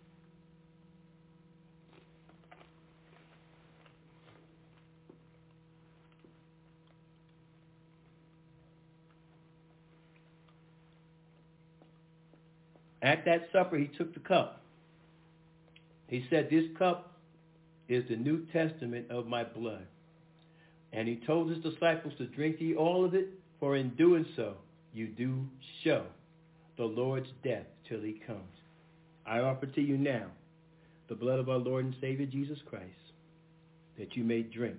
At that supper, he took the cup. He said, this cup is the New Testament of my blood. And he told his disciples to drink ye all of it, for in doing so, you do show the Lord's death till he comes. I offer to you now the blood of our Lord and Savior Jesus Christ, that you may drink.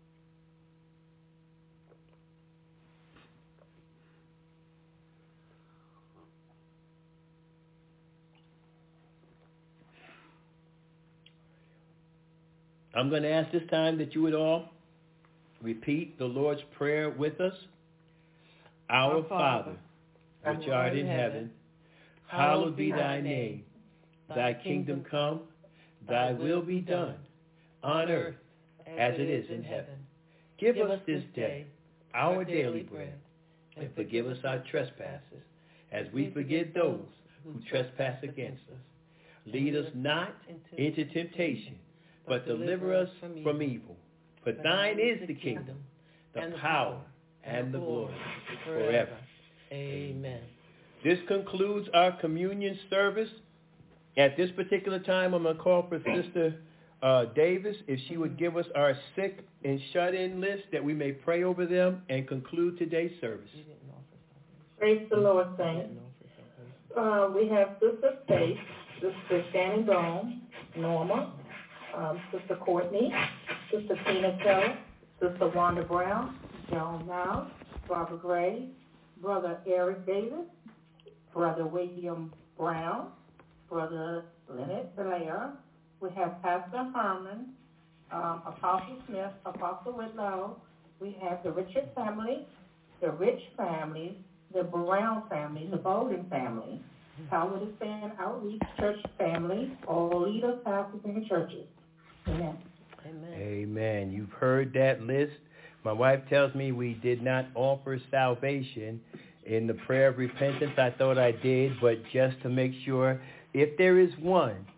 I'm going to ask this time that you would all repeat the Lord's Prayer with us. Our, Our Father, Father, which art in heaven, hallowed be thy name. Thy kingdom come, thy will be done, on earth as it is in heaven. Give us this day our daily bread, and forgive us our trespasses, as we forgive those who trespass against us. Lead us not into temptation, but deliver us from evil. For thine is the kingdom, the power, and the glory forever. Amen. This concludes our communion service. At this particular time, I'm going to call for Sister uh, Davis, if she would give us our sick and shut-in list, that we may pray over them and conclude today's service. Praise the Lord, saints. Uh, we have Sister Faith, Sister Shannon Gone, Norma, um, Sister Courtney, Sister Tina Keller, Sister Wanda Brown, Joan Miles, Barbara Gray, Brother Eric Davis, Brother William Brown, Brother Leonard Blair. We have Pastor Herman, um, Apostle Smith, Apostle Whitlow. We have the Richard family, the Rich family, the Brown family, the Bolden family, Calvary Fan Outreach Church family, all leaders, pastors, and churches. Amen. Amen. Amen. You've heard that list. My wife tells me we did not offer salvation in the prayer of repentance. I thought I did, but just to make sure, if there is one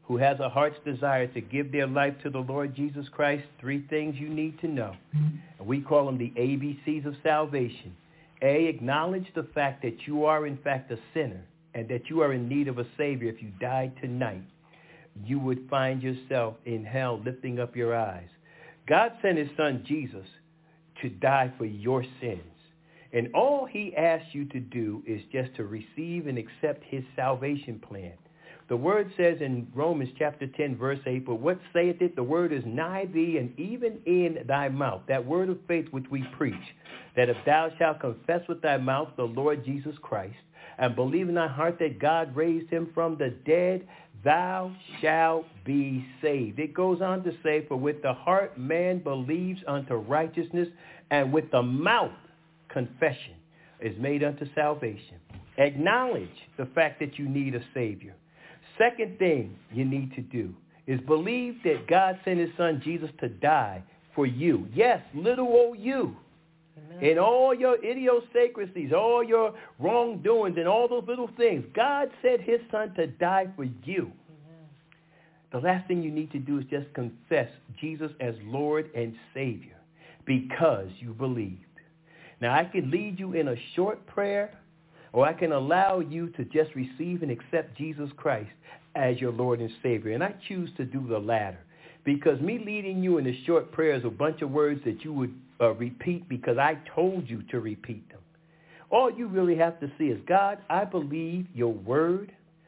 who has a heart's desire to give their life to the Lord Jesus Christ, three things you need to know. And we call them the A B Cs of salvation. A, acknowledge the fact that you are in fact a sinner and that you are in need of a Savior. If you died tonight, you would find yourself in hell lifting up your eyes. God sent his son Jesus to die for your sins. And all he asks you to do is just to receive and accept his salvation plan. The word says in Romans chapter ten, verse eight, but what saith it? The word is nigh thee and even in thy mouth. That word of faith which we preach, that if thou shalt confess with thy mouth the Lord Jesus Christ and believe in thy heart that God raised him from the dead, thou shalt be saved. It goes on to say, for with the heart man believes unto righteousness, and with the mouth confession is made unto salvation. Acknowledge the fact that you need a Savior. Second thing you need to do is believe that God sent his son Jesus to die for you. Yes, little old you. Amen. In all your idiosyncrasies, all your wrongdoings and all those little things, God sent his son to die for you. Amen. The last thing you need to do is just confess Jesus as Lord and Savior because you believed. Now, I can lead you in a short prayer, or I can allow you to just receive and accept Jesus Christ as your Lord and Savior. And I choose to do the latter because me leading you in a short prayer is a bunch of words that you would uh, repeat because I told you to repeat them. All you really have to see is, God, I believe your word.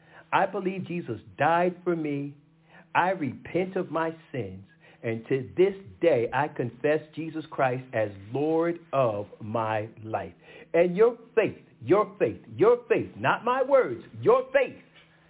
I believe Jesus died for me. I repent of my sins. And to this day, I confess Jesus Christ as Lord of my life. And your faith, your faith, your faith, not my words, your faith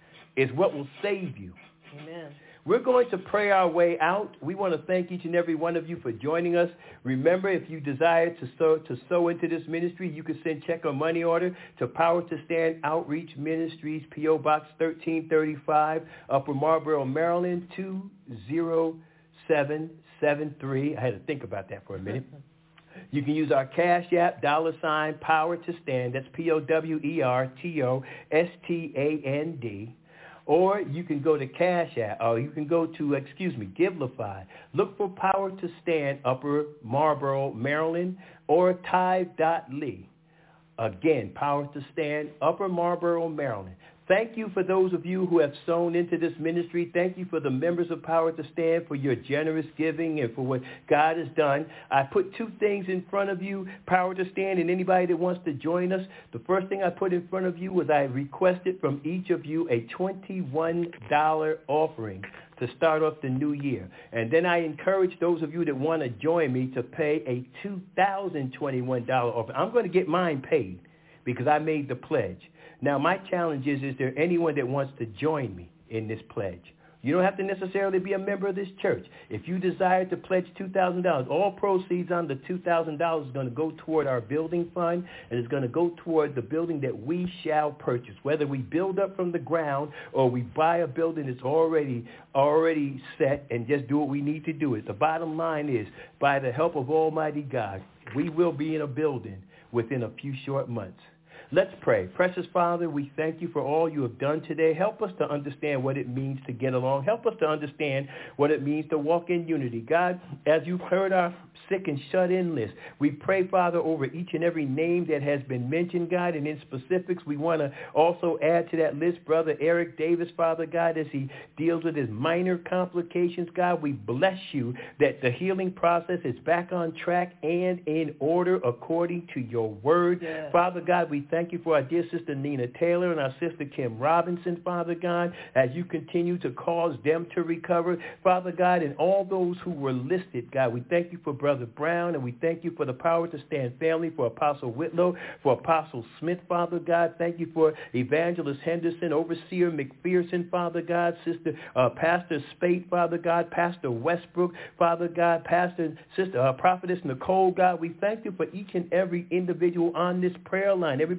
is what will save you. Amen. We're going to pray our way out. We want to thank each and every one of you for joining us. Remember, if you desire to sow, to sow into this ministry, you can send check or money order to Power to Stand Outreach Ministries, P O Box thirteen thirty-five, Upper Marlboro, Maryland, two zero seven seven three. I had to think about that for a minute. You can use our Cash App, dollar sign, Power to Stand. That's P O W E R T O S T A N D. Or you can go to Cash App, or you can go to, excuse me, Givelify. Look for Power to Stand, Upper Marlboro, Maryland, or tithe dot L Y. Again, Power to Stand, Upper Marlboro, Maryland. Thank you for those of you who have sown into this ministry. Thank you for the members of Power to Stand for your generous giving and for what God has done. I put two things in front of you, Power to Stand and anybody that wants to join us. The first thing I put in front of you was I requested from each of you a twenty-one dollars offering to start off the new year. And then I encourage those of you that want to join me to pay a two thousand twenty-one dollars offering. I'm going to get mine paid because I made the pledge. Now, my challenge is, is there anyone that wants to join me in this pledge? You don't have to necessarily be a member of this church. If you desire to pledge two thousand dollars, all proceeds on the two thousand dollars is going to go toward our building fund, and it's going to go toward the building that we shall purchase. Whether we build up from the ground or we buy a building that's already already set and just do what we need to do it. The bottom line is, by the help of Almighty God, we will be in a building within a few short months. Let's pray. Precious Father, we thank you for all you have done today. Help us to understand what it means to get along. Help us to understand what it means to walk in unity. God, as you've heard our sick and shut-in list, we pray, Father, over each and every name that has been mentioned, God, and in specifics, we want to also add to that list Brother Eric Davis, Father God, as he deals with his minor complications. God, we bless you that the healing process is back on track and in order according to your word. Yes. Father God, we thank you for our dear sister Nina Taylor and our sister Kim Robinson, Father God, as you continue to cause them to recover. Father God, and all those who were listed, God, we thank you for Brother Brown, and we thank you for the Power to Stand family, for Apostle Whitlow, for Apostle Smith, Father God. Thank you for Evangelist Henderson, Overseer McPherson, Father God, Sister uh, Pastor Spate, Father God, Pastor Westbrook, Father God, Pastor Sister uh, Prophetess Nicole, God. We thank you for each and every individual on this prayer line, everybody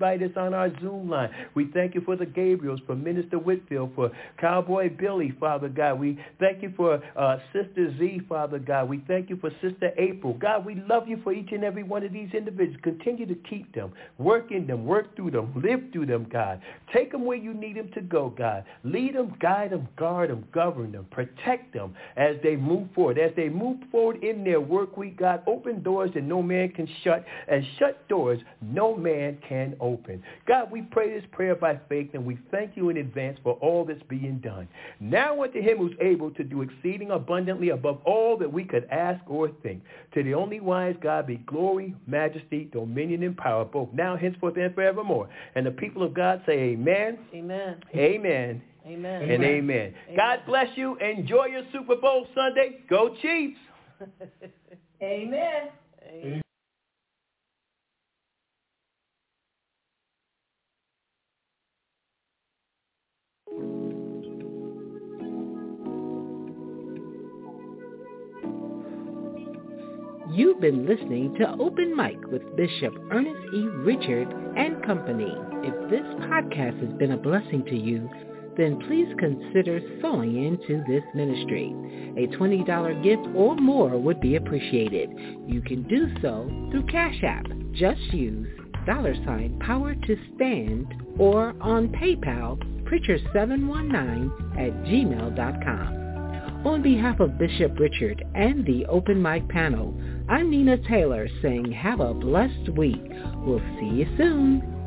everybody that's on our Zoom line. We thank you for the Gabriels, for Minister Whitfield, for Cowboy Billy, Father God. We thank you for uh, Sister Z, Father God. We thank you for Sister April. God, we love you for each and every one of these individuals. Continue to keep them, work in them, work through them, live through them, God. Take them where you need them to go, God. Lead them, guide them, guard them, govern them, protect them as they move forward. As they move forward in their work week, God, open doors that no man can shut, and shut doors no man can open. God, we pray this prayer by faith, and we thank you in advance for all that's being done. Now unto him who's able to do exceeding abundantly above all that we could ask or think. To the only wise God be glory, majesty, dominion, and power, both now, henceforth, and forevermore. And the people of God say amen. Amen. Amen. Amen. And amen. Amen. God bless you. Enjoy your Super Bowl Sunday. Go Chiefs. Amen. Amen. You've been listening to Open Mic with Bishop Ernest E. Richard and Company. If this podcast has been a blessing to you, then please consider sowing into this ministry. A twenty dollars gift or more would be appreciated. You can do so through Cash App. Just use dollar sign power to stand or on PayPal, preacher seven one nine at gmail dot com. On behalf of Bishop Richard and the Open Mic panel, I'm Nina Taylor saying have a blessed week. We'll see you soon.